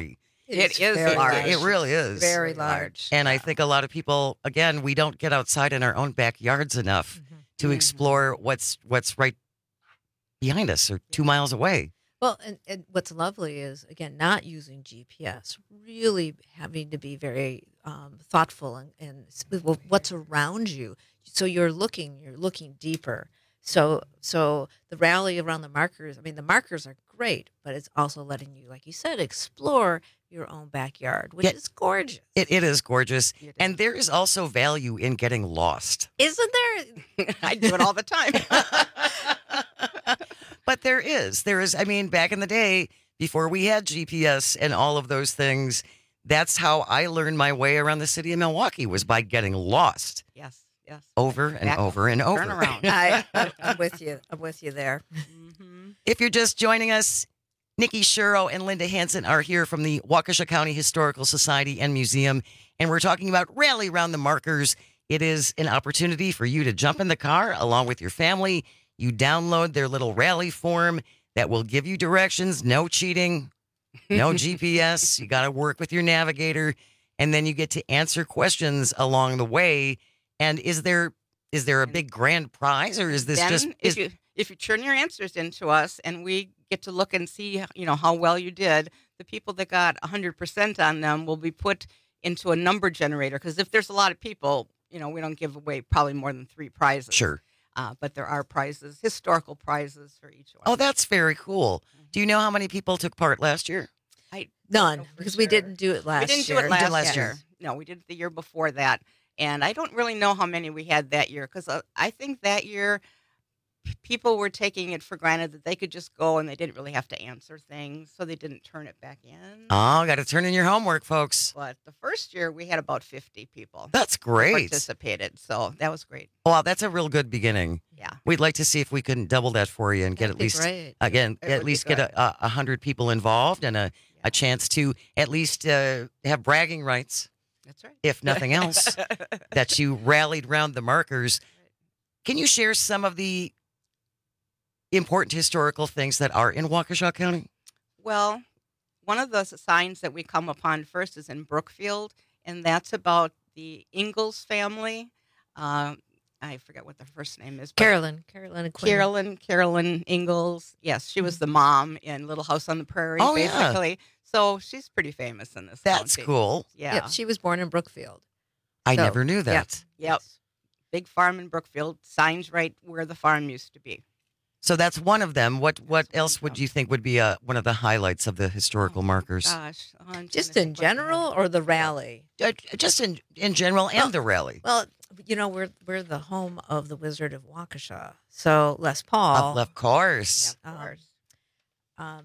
Speaker 15: It is
Speaker 14: very
Speaker 15: large.
Speaker 14: large.
Speaker 10: It really is.
Speaker 14: Very large.
Speaker 10: And I think a lot of people, again, we don't get outside in our own backyards enough
Speaker 14: Mm-hmm.
Speaker 10: to explore what's what's right behind us or two miles away.
Speaker 14: Well, and, and what's lovely is, again, not using G P S, really having to be very um, thoughtful and, and s- well, what's around you. So you're looking, you're looking deeper. So, so the rally around the markers, I mean, the markers are great, but it's also letting you, like you said, explore your own backyard, which
Speaker 10: Yeah.
Speaker 14: is gorgeous.
Speaker 10: It, it is gorgeous. And there is also value in getting lost.
Speaker 14: Isn't there?
Speaker 15: I do it all the time.
Speaker 10: But there is. There is. I mean, back in the day, before we had G P S and all of those things, that's how I learned my way around the city of Milwaukee, was by getting lost
Speaker 15: Yes, yes.
Speaker 10: over and
Speaker 15: Back-
Speaker 10: over and over.
Speaker 15: Turn around.
Speaker 14: I, I'm- I'm with you. I'm with you there.
Speaker 10: If you're just joining us, Nikki Shuro and Linda Hansen are here from the Waukesha County Historical Society and Museum, and we're talking about Rally Round the Markers. It is an opportunity for you to jump in the car along with your family. You download their little rally form that will give you directions, no cheating, no G P S. You got to work with your navigator, and then you get to answer questions along the way. And is there is there a big grand prize, or is this
Speaker 15: then
Speaker 10: just
Speaker 15: if
Speaker 10: is,
Speaker 15: you if you turn your answers into us and we get to look and see, you know, how well you did, the people that got one hundred percent on them will be put into a number generator, because if there's a lot of people, you know, we don't give away probably more than three prizes.
Speaker 10: Sure.
Speaker 15: Uh, but there are prizes, historical prizes for each one.
Speaker 10: Oh, that's very cool. Do you know how many people took part last year?
Speaker 15: I
Speaker 14: None, because we didn't do it last
Speaker 15: we didn't
Speaker 14: year.
Speaker 15: do it last,
Speaker 10: last
Speaker 15: year.
Speaker 10: year.
Speaker 15: No, we did it the year before that. And I don't really know how many we had that year, because uh, I think that year p- people were taking it for granted that they could just go and they didn't really have to answer things, so they didn't turn it back in.
Speaker 10: Oh, got to turn in your homework, folks.
Speaker 15: But the first year we had about fifty people.
Speaker 10: That's
Speaker 15: who
Speaker 10: great.
Speaker 15: Participated, so that was great.
Speaker 10: Wow, that's a real good beginning.
Speaker 15: Yeah.
Speaker 10: We'd like to see if we can double that for you and get
Speaker 15: That'd
Speaker 10: at
Speaker 15: be
Speaker 10: least
Speaker 15: great.
Speaker 10: again
Speaker 15: It
Speaker 10: at
Speaker 15: would be
Speaker 10: least get
Speaker 15: good.
Speaker 10: a, a hundred people involved and a, a chance to at least uh, have bragging rights.
Speaker 15: That's right.
Speaker 10: If nothing else, that you rallied round the markers. Can you share some of the important historical things that are in Waukesha County?
Speaker 15: Well, one of the signs that we come upon first is in Brookfield, and that's about the Ingalls family. Uh, I forget what the first name is. but-
Speaker 14: Carolyn, Carolyn and Quinn.
Speaker 15: Carolyn, Carolyn Ingalls. Yes, she was the mom in Little House on the Prairie,
Speaker 10: Oh, yeah.
Speaker 15: basically. So she's pretty famous in this
Speaker 10: That's
Speaker 15: county.
Speaker 10: cool.
Speaker 15: Yeah.
Speaker 14: Yep, she was born in Brookfield.
Speaker 10: I
Speaker 14: So,
Speaker 10: never knew
Speaker 14: yeah.
Speaker 10: that.
Speaker 15: Yep. Big farm in Brookfield. Signs right where the farm used to be.
Speaker 10: So that's one of them. What what else would you think would be uh one of the highlights of the historical markers?
Speaker 15: Gosh. oh, I'm trying
Speaker 14: Just
Speaker 15: to
Speaker 14: in
Speaker 15: think what-
Speaker 14: general or the rally?
Speaker 10: Uh, just in in general and the rally.
Speaker 14: Well, you know, we're we're the home of the Wizard of Waukesha. So Les Paul.
Speaker 10: Of course.
Speaker 15: Of course.
Speaker 14: Um, um,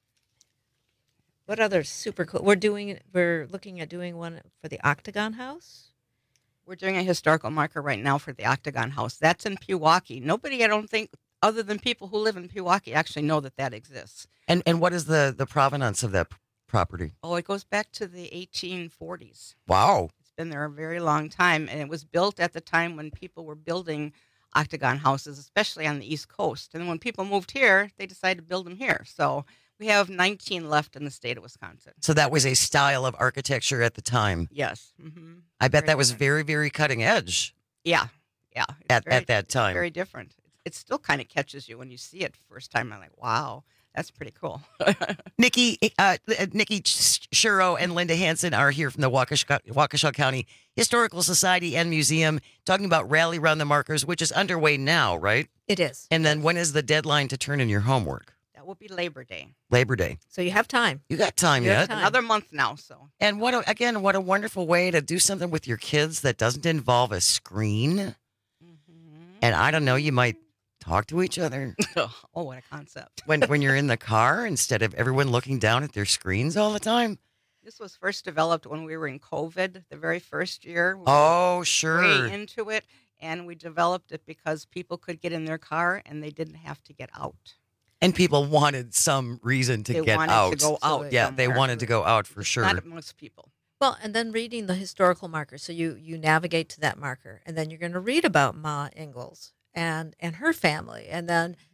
Speaker 14: what other super cool? We're doing. We're looking at doing one for the Octagon House.
Speaker 15: We're doing a historical marker right now for the Octagon House. That's in Pewaukee. Nobody, I don't think, other than people who live in Pewaukee, actually know that that exists.
Speaker 10: And and what is the the provenance of that p- property?
Speaker 15: Oh, it goes back to the eighteen forties.
Speaker 10: Wow.
Speaker 15: It's been there a very long time, and it was built at the time when people were building octagon houses, especially on the East Coast. And when people moved here, they decided to build them here. So we have nineteen left in the state of Wisconsin.
Speaker 10: So that was a style of architecture at the time.
Speaker 15: Yes. Mm-hmm.
Speaker 10: I bet
Speaker 15: Very
Speaker 10: that was
Speaker 15: different.
Speaker 10: very very cutting edge
Speaker 15: Yeah. Yeah. It's
Speaker 10: at
Speaker 15: very-
Speaker 10: at that
Speaker 15: it's
Speaker 10: time.
Speaker 15: very different. It still kind of catches you when you see it first time. I'm like, wow, that's pretty cool.
Speaker 10: Nikki, uh, uh, Nikki Shuro and Linda Hansen are here from the Waukesha, Waukesha County Historical Society and Museum, talking about Rally Round the Markers, which is underway now, right?
Speaker 14: It is.
Speaker 10: And then when is the deadline to turn in your homework?
Speaker 15: That will be Labor Day.
Speaker 10: Labor Day.
Speaker 14: So you have time.
Speaker 10: You got time
Speaker 14: You have
Speaker 10: yet?
Speaker 14: time.
Speaker 15: Another month now. So
Speaker 10: And what a, again, what a wonderful way to do something with your kids that doesn't involve a screen. And I don't know, you might talk to each other
Speaker 15: oh, what a concept.
Speaker 10: when when you're in the car instead of everyone looking down at their screens all the time.
Speaker 15: This was first developed when we were in COVID, the very first year. We
Speaker 10: Oh,
Speaker 15: were
Speaker 10: sure.
Speaker 15: Way into it, and we developed it because people could get in their car and they didn't have to get out.
Speaker 10: And people wanted some reason to
Speaker 15: They
Speaker 10: get
Speaker 15: wanted
Speaker 10: out.
Speaker 15: to go out
Speaker 10: Yeah, they
Speaker 15: somewhere.
Speaker 10: wanted to go out for
Speaker 15: Just
Speaker 10: sure.
Speaker 15: Not most people.
Speaker 14: Well, and then reading the historical marker. So you you navigate to that marker, and then you're going to read about Ma Ingalls and and her family, and then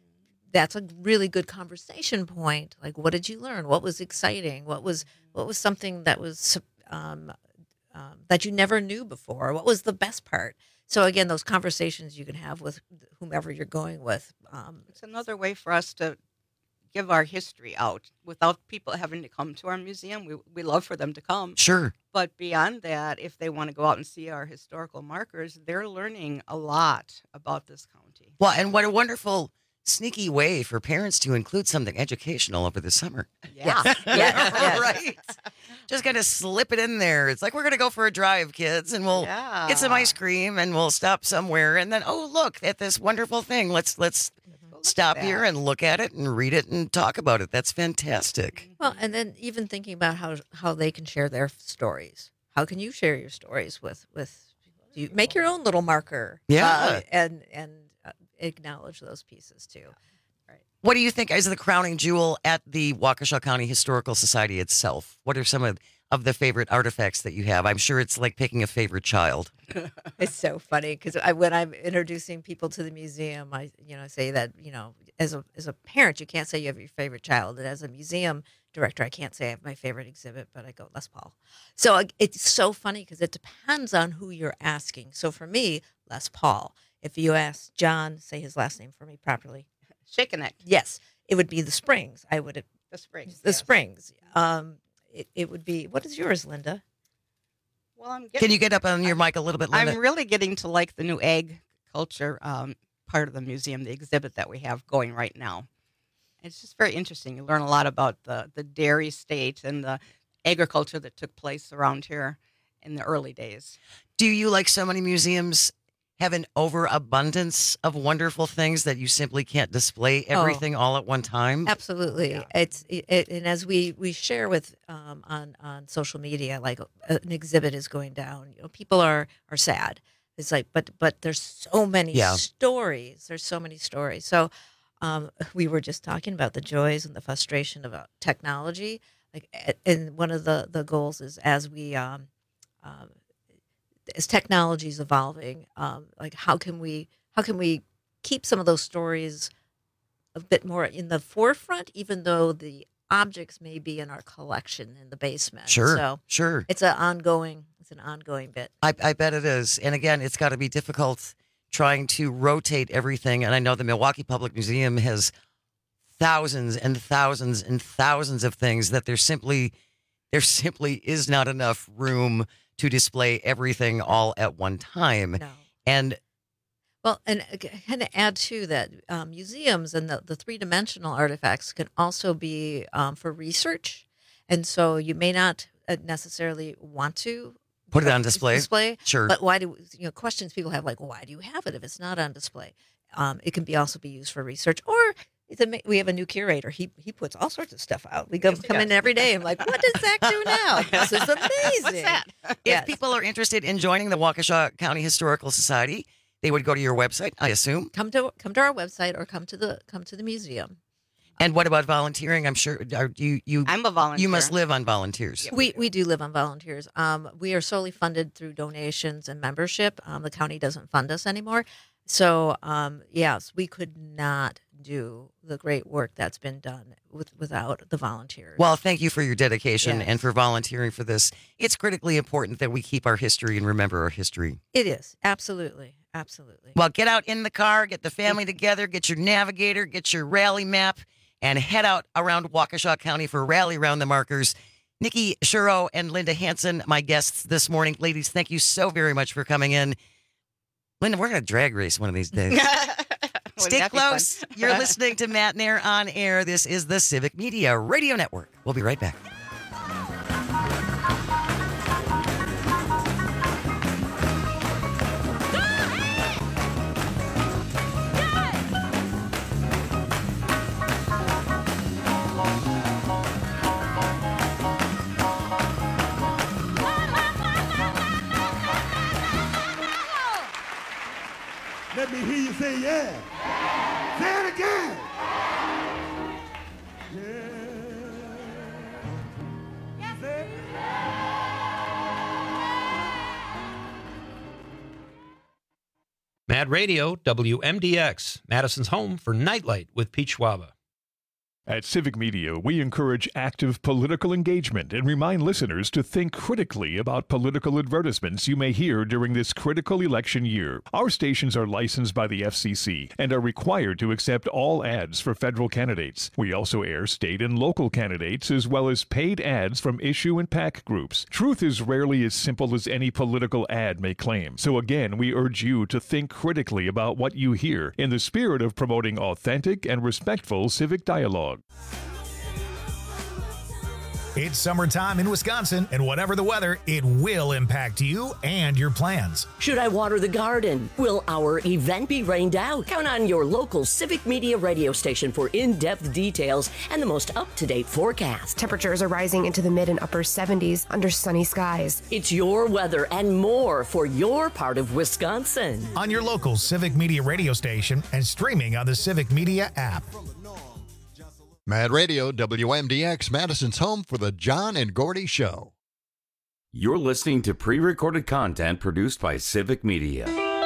Speaker 14: that's a really good conversation point. Like, what did you learn? What was exciting? What was what was something that was um, um, that you never knew before? What was the best part? So again, those conversations you can have with whomever you're going with. Um,
Speaker 15: it's another way for us to give our history out without people having to come to our museum. We we love for them to come.
Speaker 10: Sure.
Speaker 15: But beyond that, if they want to go out and see our historical markers, they're learning a lot about this county.
Speaker 10: Well, and what a wonderful sneaky way for parents to include something educational over the summer.
Speaker 15: Yeah.
Speaker 14: Yes. Yes. Yes.
Speaker 10: Right. Just kind of slip it in there. It's like, we're going to go for a drive, kids, and we'll
Speaker 15: Yeah.
Speaker 10: get some ice cream and we'll stop somewhere. And then, oh, look at this wonderful thing. Let's, let's stop here and look at it and read it and talk about it. That's fantastic.
Speaker 14: Well, and then even thinking about how how they can share their stories. How can you share your stories with with you make your own little marker?
Speaker 10: Yeah.
Speaker 14: uh, and and uh, acknowledge those pieces too.
Speaker 10: What do you think is the crowning jewel at the Waukesha County Historical Society itself? What are some of, of the favorite artifacts that you have? I'm sure it's like picking a favorite child.
Speaker 14: It's so funny because I, when I'm introducing people to the museum, I you know say that you know as a as a parent you can't say you have your favorite child, and as a museum director I can't say I have my favorite exhibit, but I go Les Paul. So uh, it's so funny because it depends on who you're asking. So for me, Les Paul. If you ask John, say his last name for me properly.
Speaker 15: Shakeneck.
Speaker 14: Yes, it would be the Springs. I would
Speaker 15: the Springs.
Speaker 14: The
Speaker 15: yes.
Speaker 14: Springs. Um, it, it would be. What is yours, Linda?
Speaker 15: Well, I'm getting,
Speaker 10: Can you get up on your mic a little bit, Linda?
Speaker 15: I'm really getting to like the new ag culture um, part of the museum, the exhibit that we have going right now. It's just very interesting. You learn a lot about the, the dairy state and the agriculture that took place around here in the early days.
Speaker 10: Do you, like so many museums, have an overabundance of wonderful things that you simply can't display everything all at one time?
Speaker 14: Absolutely. Yeah. It's it, it, and as we, we share with um, on on social media, like an exhibit is going down. You know, people are are sad. It's like, but but there's so many
Speaker 10: Yeah.
Speaker 14: stories. There's so many stories. So um, we were just talking about the joys and the frustration about technology. Like, and one of the the goals is as we um, um, as technology is evolving, um, like how can we how can we keep some of those stories a bit more in the forefront, even though the objects may be in our collection in the basement.
Speaker 10: Sure,
Speaker 14: so
Speaker 10: sure.
Speaker 14: It's an ongoing it's an ongoing bit.
Speaker 10: I, I bet it is. And again, it's got to be difficult trying to rotate everything. And I know the Milwaukee Public Museum has thousands and thousands and thousands of things that there simply there simply is not enough room to display everything all at one time.
Speaker 14: No.
Speaker 10: And
Speaker 14: Well, and kind of add to that, um, museums and the, the three-dimensional artifacts can also be um, for research. And so you may not uh, necessarily want to
Speaker 10: put it on display.
Speaker 14: display.
Speaker 10: Sure.
Speaker 14: But why do, you know, questions people have like, why do you have it if it's not on display? Um, it can be also be used for research. Or it's a, we have a new curator. He he puts all sorts of stuff out. We go,
Speaker 10: Yes, he
Speaker 14: come in
Speaker 10: does.
Speaker 14: every day. I'm like, what does Zach do now? This is amazing.
Speaker 15: What's that?
Speaker 10: If
Speaker 14: Yes.
Speaker 10: people are interested in joining the Waukesha County Historical Society, they would go to your website, I assume.
Speaker 14: Come to come to our website or come to the come to the museum.
Speaker 10: And what about volunteering? I'm sure are you you
Speaker 15: I'm a volunteer.
Speaker 10: You must live on volunteers.
Speaker 14: We we do live on volunteers. Um, we are solely funded through donations and membership. Um, the county doesn't fund us anymore, so um, yes, we could not do the great work that's been done with, without the volunteers.
Speaker 10: Well, thank you for your dedication
Speaker 14: Yes.
Speaker 10: and for volunteering for this. It's critically important that we keep our history and remember our history.
Speaker 14: It is absolutely, absolutely.
Speaker 10: Well, get out in the car, get the family together, get your navigator, get your rally map, and head out around Waukesha County for Rally Around the Markers. Nikki Shuro and Linda Hansen, my guests this morning. Ladies, thank you so very much for coming in. Linda, we're going to drag race one of these days.
Speaker 15: Wouldn't
Speaker 10: Stay
Speaker 15: that be
Speaker 10: close.
Speaker 15: fun?
Speaker 10: You're listening to Matt Nair on Air. This is the Civic Media Radio Network. We'll be right back.
Speaker 9: Let me hear you say yeah. Say it again.
Speaker 2: Mad Radio, W M D X, Madison's home for Nightlight with Pete Schwaba.
Speaker 16: At Civic Media, we encourage active political engagement and remind listeners to think critically about political advertisements you may hear during this critical election year. Our stations are licensed by the F C C and are required to accept all ads for federal candidates. We also air state and local candidates as well as paid ads from issue and PAC groups. Truth is rarely as simple as any political ad may claim. So again, we urge you to think critically about what you hear in the spirit of promoting authentic and respectful civic dialogue.
Speaker 1: It's summertime in Wisconsin, and whatever the weather, it will impact you and your plans.
Speaker 18: Should I water the garden? Will our event be rained out? Count on your local Civic Media radio station for in-depth details and the most up-to-date forecast.
Speaker 20: Temperatures are rising into the mid and upper seventies under sunny skies.
Speaker 18: It's your weather and more for your part of Wisconsin.
Speaker 1: On your local Civic Media radio station and streaming on the Civic Media app.
Speaker 21: Mad Radio, W M D X, Madison's home for the John and Gordy Show.
Speaker 19: You're listening to pre-recorded content produced by Civic Media.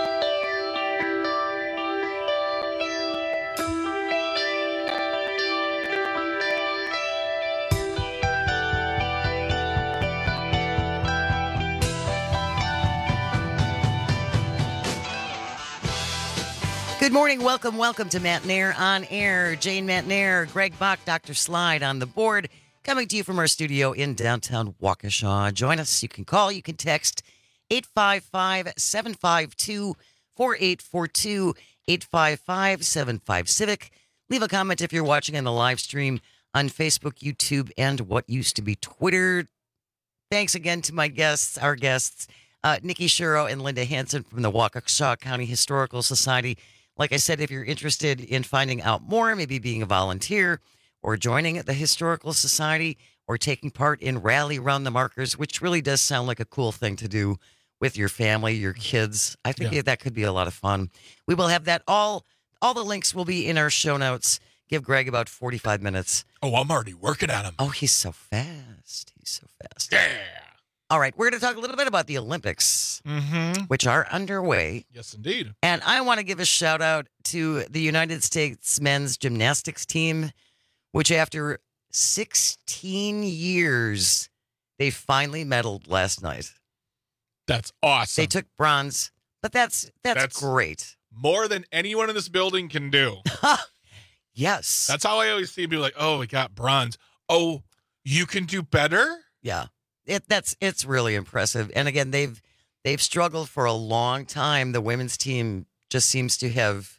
Speaker 10: Good morning. Welcome, welcome to Matt Nair on Air. Jane Matt Nair, Greg Bach, Doctor Slide on the board, coming to you from our studio in downtown Waukesha. Join us. You can call, you can text eight five five, seven five two, four eight four two, eight five five, seven five Civic. Leave a comment if you're watching on the live stream on Facebook, YouTube, and what used to be Twitter. Thanks again to my guests, our guests, uh, Nikki Shuro and Linda Hansen from the Waukesha County Historical Society. Like I said, if you're interested in finding out more, maybe being a volunteer or joining the Historical Society or taking part in Rally Around the Markers, which really does sound like a cool thing to do with your family, your kids. I think
Speaker 11: Yeah.
Speaker 10: that could be a lot of fun. We will have that all. All the links will be in our show notes. Give Greg about forty-five minutes.
Speaker 11: Oh, I'm already working at him.
Speaker 10: Oh, he's so fast. He's so fast.
Speaker 11: Yeah.
Speaker 10: All right, we're going to talk a little bit about the Olympics,
Speaker 11: Mm-hmm.
Speaker 10: which are underway.
Speaker 11: Yes, indeed.
Speaker 10: And I want to give a shout out to the United States men's gymnastics team, which after sixteen years, they finally medaled last night.
Speaker 11: That's awesome.
Speaker 10: They took bronze, but that's that's,
Speaker 11: That's-
Speaker 10: great.
Speaker 11: More than anyone in this building can do.
Speaker 10: Yes.
Speaker 11: That's how I always see people like, oh, we got bronze. Oh, you can do better?
Speaker 10: Yeah. It that's it's really impressive. And again, they've they've struggled for a long time. The women's team just seems to have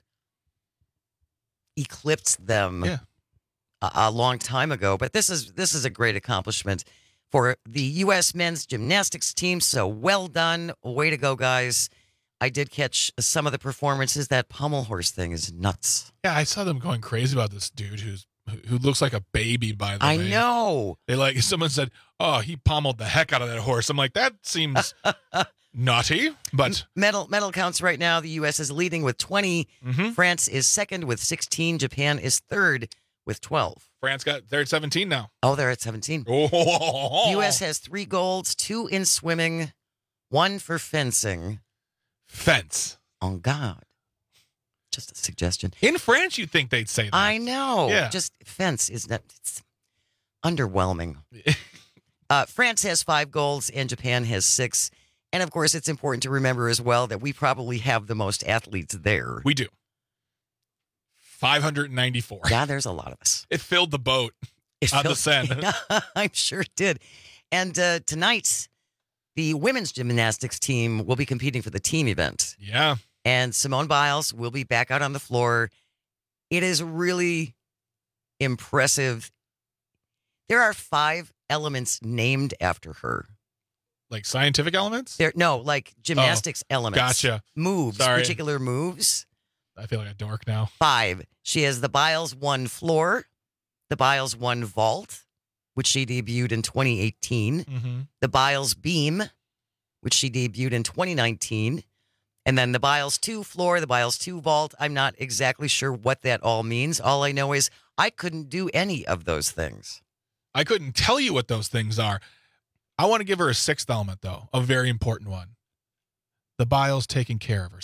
Speaker 10: eclipsed them
Speaker 11: Yeah.
Speaker 10: a, a long time ago. But this is this is a great accomplishment for the U S men's gymnastics team. So well done. Way to go, guys. I did catch some of the performances. That pommel horse thing is nuts.
Speaker 11: Yeah, I saw them going crazy about this dude who's who looks like a baby, by the
Speaker 10: I
Speaker 11: way.
Speaker 10: know.
Speaker 11: They like someone said, oh, he pommeled the heck out of that horse. I'm like, that seems naughty, but
Speaker 10: Medal medal counts right now. The U S is leading with twenty.
Speaker 11: Mhm.
Speaker 10: France is second with sixteen. Japan is third with twelve.
Speaker 11: France got they're at seventeen now.
Speaker 10: Oh, they're at seventeen.
Speaker 11: Oh.
Speaker 10: U S has three golds, two in swimming, one for fencing.
Speaker 11: Fence.
Speaker 10: Oh, God. Just a suggestion.
Speaker 11: In France, you'd think they'd say that.
Speaker 10: I know.
Speaker 11: Yeah.
Speaker 10: Just fence is not it's underwhelming. uh, France has five golds and Japan has six. And of course, it's important to remember as well that we probably have the most athletes there.
Speaker 11: We do. five hundred ninety-four.
Speaker 10: Yeah, there's a lot of us.
Speaker 11: It filled the boat
Speaker 10: It
Speaker 11: on the
Speaker 10: feels-
Speaker 11: Seine.
Speaker 10: I'm sure it did. And uh, tonight, the women's gymnastics team will be competing for the team event.
Speaker 11: Yeah.
Speaker 10: And Simone Biles will be back out on the floor. It is really impressive. There are five elements named after her.
Speaker 11: Like scientific elements?
Speaker 10: There, no, like gymnastics elements.
Speaker 11: Gotcha.
Speaker 10: Moves,
Speaker 11: Sorry.
Speaker 10: particular moves.
Speaker 11: I feel like a dork now.
Speaker 10: Five. She has the Biles One floor, the Biles One vault, which she debuted in twenty eighteen,
Speaker 11: Mm-hmm.
Speaker 10: the Biles beam, which she debuted in twenty nineteen, and then the Biles Two floor, the Biles Two vault. I'm not exactly sure what that all means. All I know is I couldn't do any of those things.
Speaker 11: I couldn't tell you what those things are. I want to give her a sixth element, though, a very important one. The Biles taking care of herself.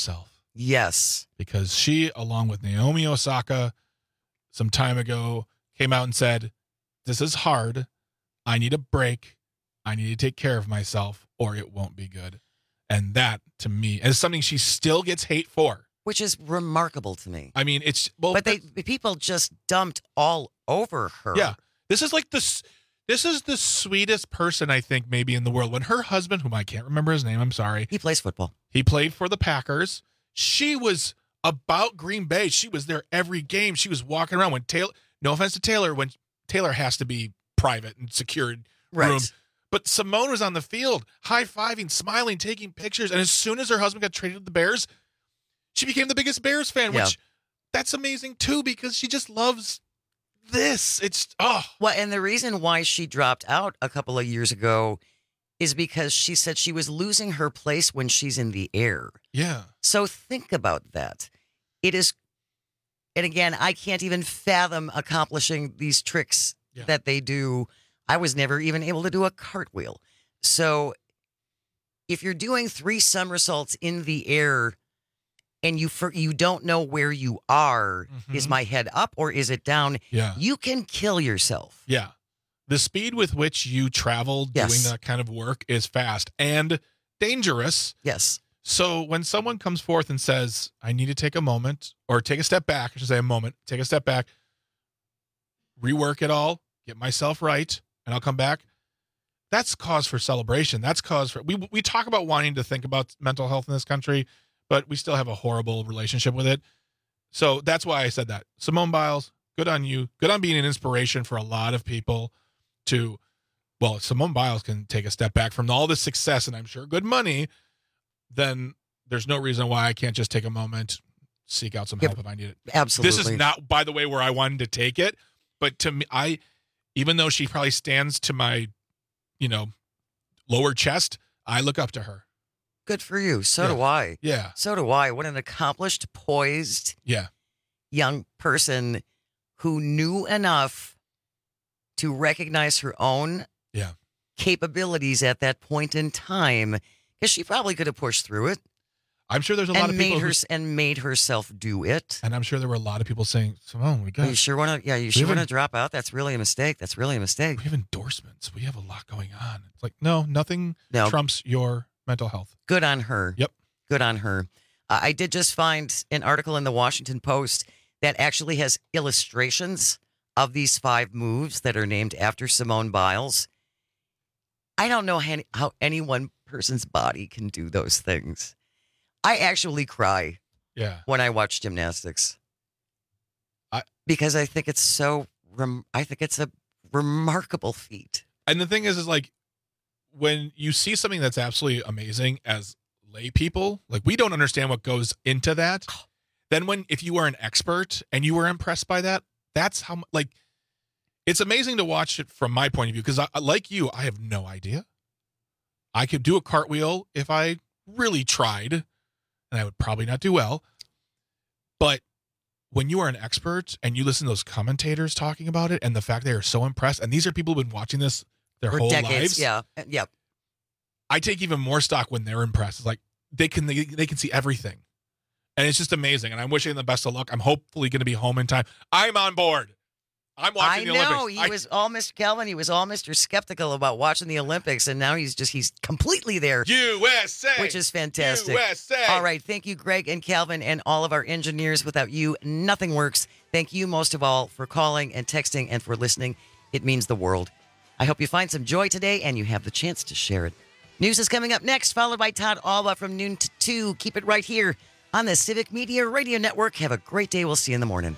Speaker 10: Yes.
Speaker 11: Because she, along with Naomi Osaka, some time ago, came out and said, this is hard. I need a break. I need to take care of myself or it won't be good. And that, to me, is something she still gets hate for.
Speaker 10: Which is remarkable to me.
Speaker 11: I mean, it's... well,
Speaker 10: But they people just dumped all over her.
Speaker 11: Yeah. This is like the... This is the sweetest person, I think, maybe in the world. When her husband, whom I can't remember his name, I'm sorry.
Speaker 10: He plays football.
Speaker 11: He played for the Packers. She was about Green Bay. She was there every game. She was walking around. When Taylor... No offense to Taylor, when Taylor has to be private and secured
Speaker 10: Right.
Speaker 11: room. But Simone was on the field, high-fiving, smiling, taking pictures. And as soon as her husband got traded to the Bears, she became the biggest Bears fan,
Speaker 10: Yeah.
Speaker 11: which that's amazing, too, because she just loves this. It's, oh.
Speaker 10: Well, and the reason why she dropped out a couple of years ago is because she said she was losing her place when she's in the air.
Speaker 11: Yeah.
Speaker 10: So think about that. It is, and again, I can't even fathom accomplishing these tricks
Speaker 11: Yeah.
Speaker 10: that they do. I was never even able to do a cartwheel. So if you're doing three somersaults in the air and you for, you don't know where you are,
Speaker 11: Mhm.
Speaker 10: is my head up or is it down?
Speaker 11: Yeah.
Speaker 10: You can kill yourself.
Speaker 11: Yeah. The speed with which you travel doing
Speaker 10: Yes.
Speaker 11: that kind of work is fast and dangerous.
Speaker 10: Yes.
Speaker 11: So when someone comes forth and says, I need to take a moment or take a step back, I should say a moment, take a step back, rework it all, get myself right, and I'll come back. That's cause for celebration. That's cause for, we, we talk about wanting to think about mental health in this country, but we still have a horrible relationship with it. So that's why I said that. Simone Biles, good on you. Good on being an inspiration for a lot of people to, well, if Simone Biles can take a step back from all this success and I'm sure good money, then there's no reason why I can't just take a moment, seek out some help if I need it.
Speaker 10: Absolutely.
Speaker 11: This is not, by the way, where I wanted to take it, but to me, I, even though she probably stands to my, you know, lower chest, I look up to her.
Speaker 10: Good for you. So
Speaker 11: Yeah.
Speaker 10: do I.
Speaker 11: Yeah.
Speaker 10: So do I. What an accomplished, poised
Speaker 11: Yeah.
Speaker 10: young person who knew enough to recognize her own
Speaker 11: Yeah.
Speaker 10: capabilities at that point in time, because she probably could have pushed through it.
Speaker 11: I'm sure there's a lot
Speaker 10: and
Speaker 11: of
Speaker 10: made
Speaker 11: people
Speaker 10: her
Speaker 11: who,
Speaker 10: and made herself do it.
Speaker 11: and I'm sure there were a lot of people saying, Simone, we got,
Speaker 10: You sure want to? Yeah, you
Speaker 11: We
Speaker 10: sure want to
Speaker 11: haven't-
Speaker 10: drop out? That's really a mistake. That's really a mistake.
Speaker 11: we have endorsements. We have a lot going on. It's like, no, nothing
Speaker 10: No.
Speaker 11: trumps your mental health.
Speaker 10: Good on her.
Speaker 11: Yep.
Speaker 10: Good on her. Uh, I did just find an article in the Washington Post that actually has illustrations of these five moves that are named after Simone Biles. I don't know how, how any one person's body can do those things. I actually cry
Speaker 11: Yeah.
Speaker 10: when I watch gymnastics.
Speaker 11: I-
Speaker 10: because I think it's so, rem- I think it's a remarkable feat.
Speaker 11: And the thing is, is like when you see something that's absolutely amazing as lay people, like we don't understand what goes into that. Then when, if you are an expert and you were impressed by that, that's how, like, it's amazing to watch it from my point of view. Cause I, like you, I have no idea. I could do a cartwheel if I really tried and I would probably not do well. But when you are an expert and you listen to those commentators talking about it and the fact they are so impressed, and these are people who've been watching this their
Speaker 10: For
Speaker 11: whole
Speaker 10: decades.
Speaker 11: lives.
Speaker 10: Yeah. Uh, Yep.
Speaker 11: I take even more stock when they're impressed. It's like they can they, they can see everything. And it's just amazing. And I'm wishing them the best of luck. I'm hopefully going to be home in time. I'm on board. I'm
Speaker 10: I
Speaker 11: watching the
Speaker 10: know
Speaker 11: Olympics.
Speaker 10: he
Speaker 11: I-
Speaker 10: was all Mister Kelvin. He was all Mister Skeptical about watching the Olympics, and now he's just he's completely there,
Speaker 11: U S A,
Speaker 10: which is fantastic.
Speaker 11: U S A.
Speaker 10: All right, thank you, Greg and Calvin, and all of our engineers. Without you, nothing works. Thank you most of all for calling and texting and for listening. It means the world. I hope you find some joy today and you have the chance to share it. News is coming up next, followed by Todd Alba from noon to two. Keep it right here on the Civic Media Radio Network. Have a great day. We'll see you in the morning.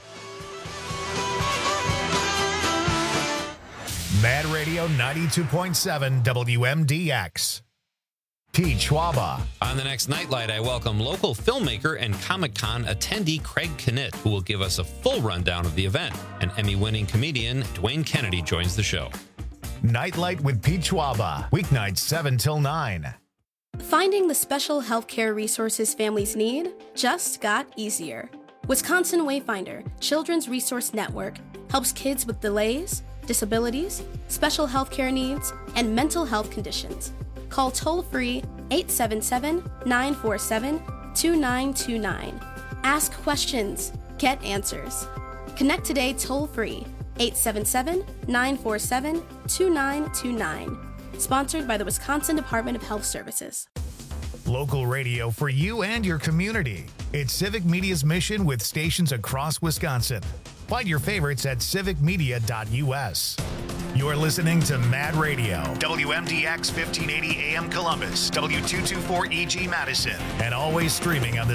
Speaker 1: Mad Radio ninety-two point seven W M D X. Pete Schwaba.
Speaker 2: On the next Nightlight, I welcome local filmmaker and Comic-Con attendee Craig Knitt, who will give us a full rundown of the event. And Emmy-winning comedian Dwayne Kennedy joins the show.
Speaker 1: Nightlight with Pete Schwaba. Weeknights seven till nine.
Speaker 3: Finding the special healthcare resources families need just got easier. Wisconsin Wayfinder Children's Resource Network helps kids with delays, disabilities, special healthcare needs, and mental health conditions. Call toll-free eight seven seven, nine four seven, two nine two nine. Ask questions. Get answers. Connect today toll-free. eight seven seven, nine four seven, two nine two nine. Sponsored by the Wisconsin Department of Health Services.
Speaker 1: Local radio for you and your community. It's Civic Media's mission with stations across Wisconsin. Find your favorites at civic media dot U S. You're listening to Mad Radio, W M D X fifteen eighty A M Columbus, W two twenty-four E G Madison, and always streaming on the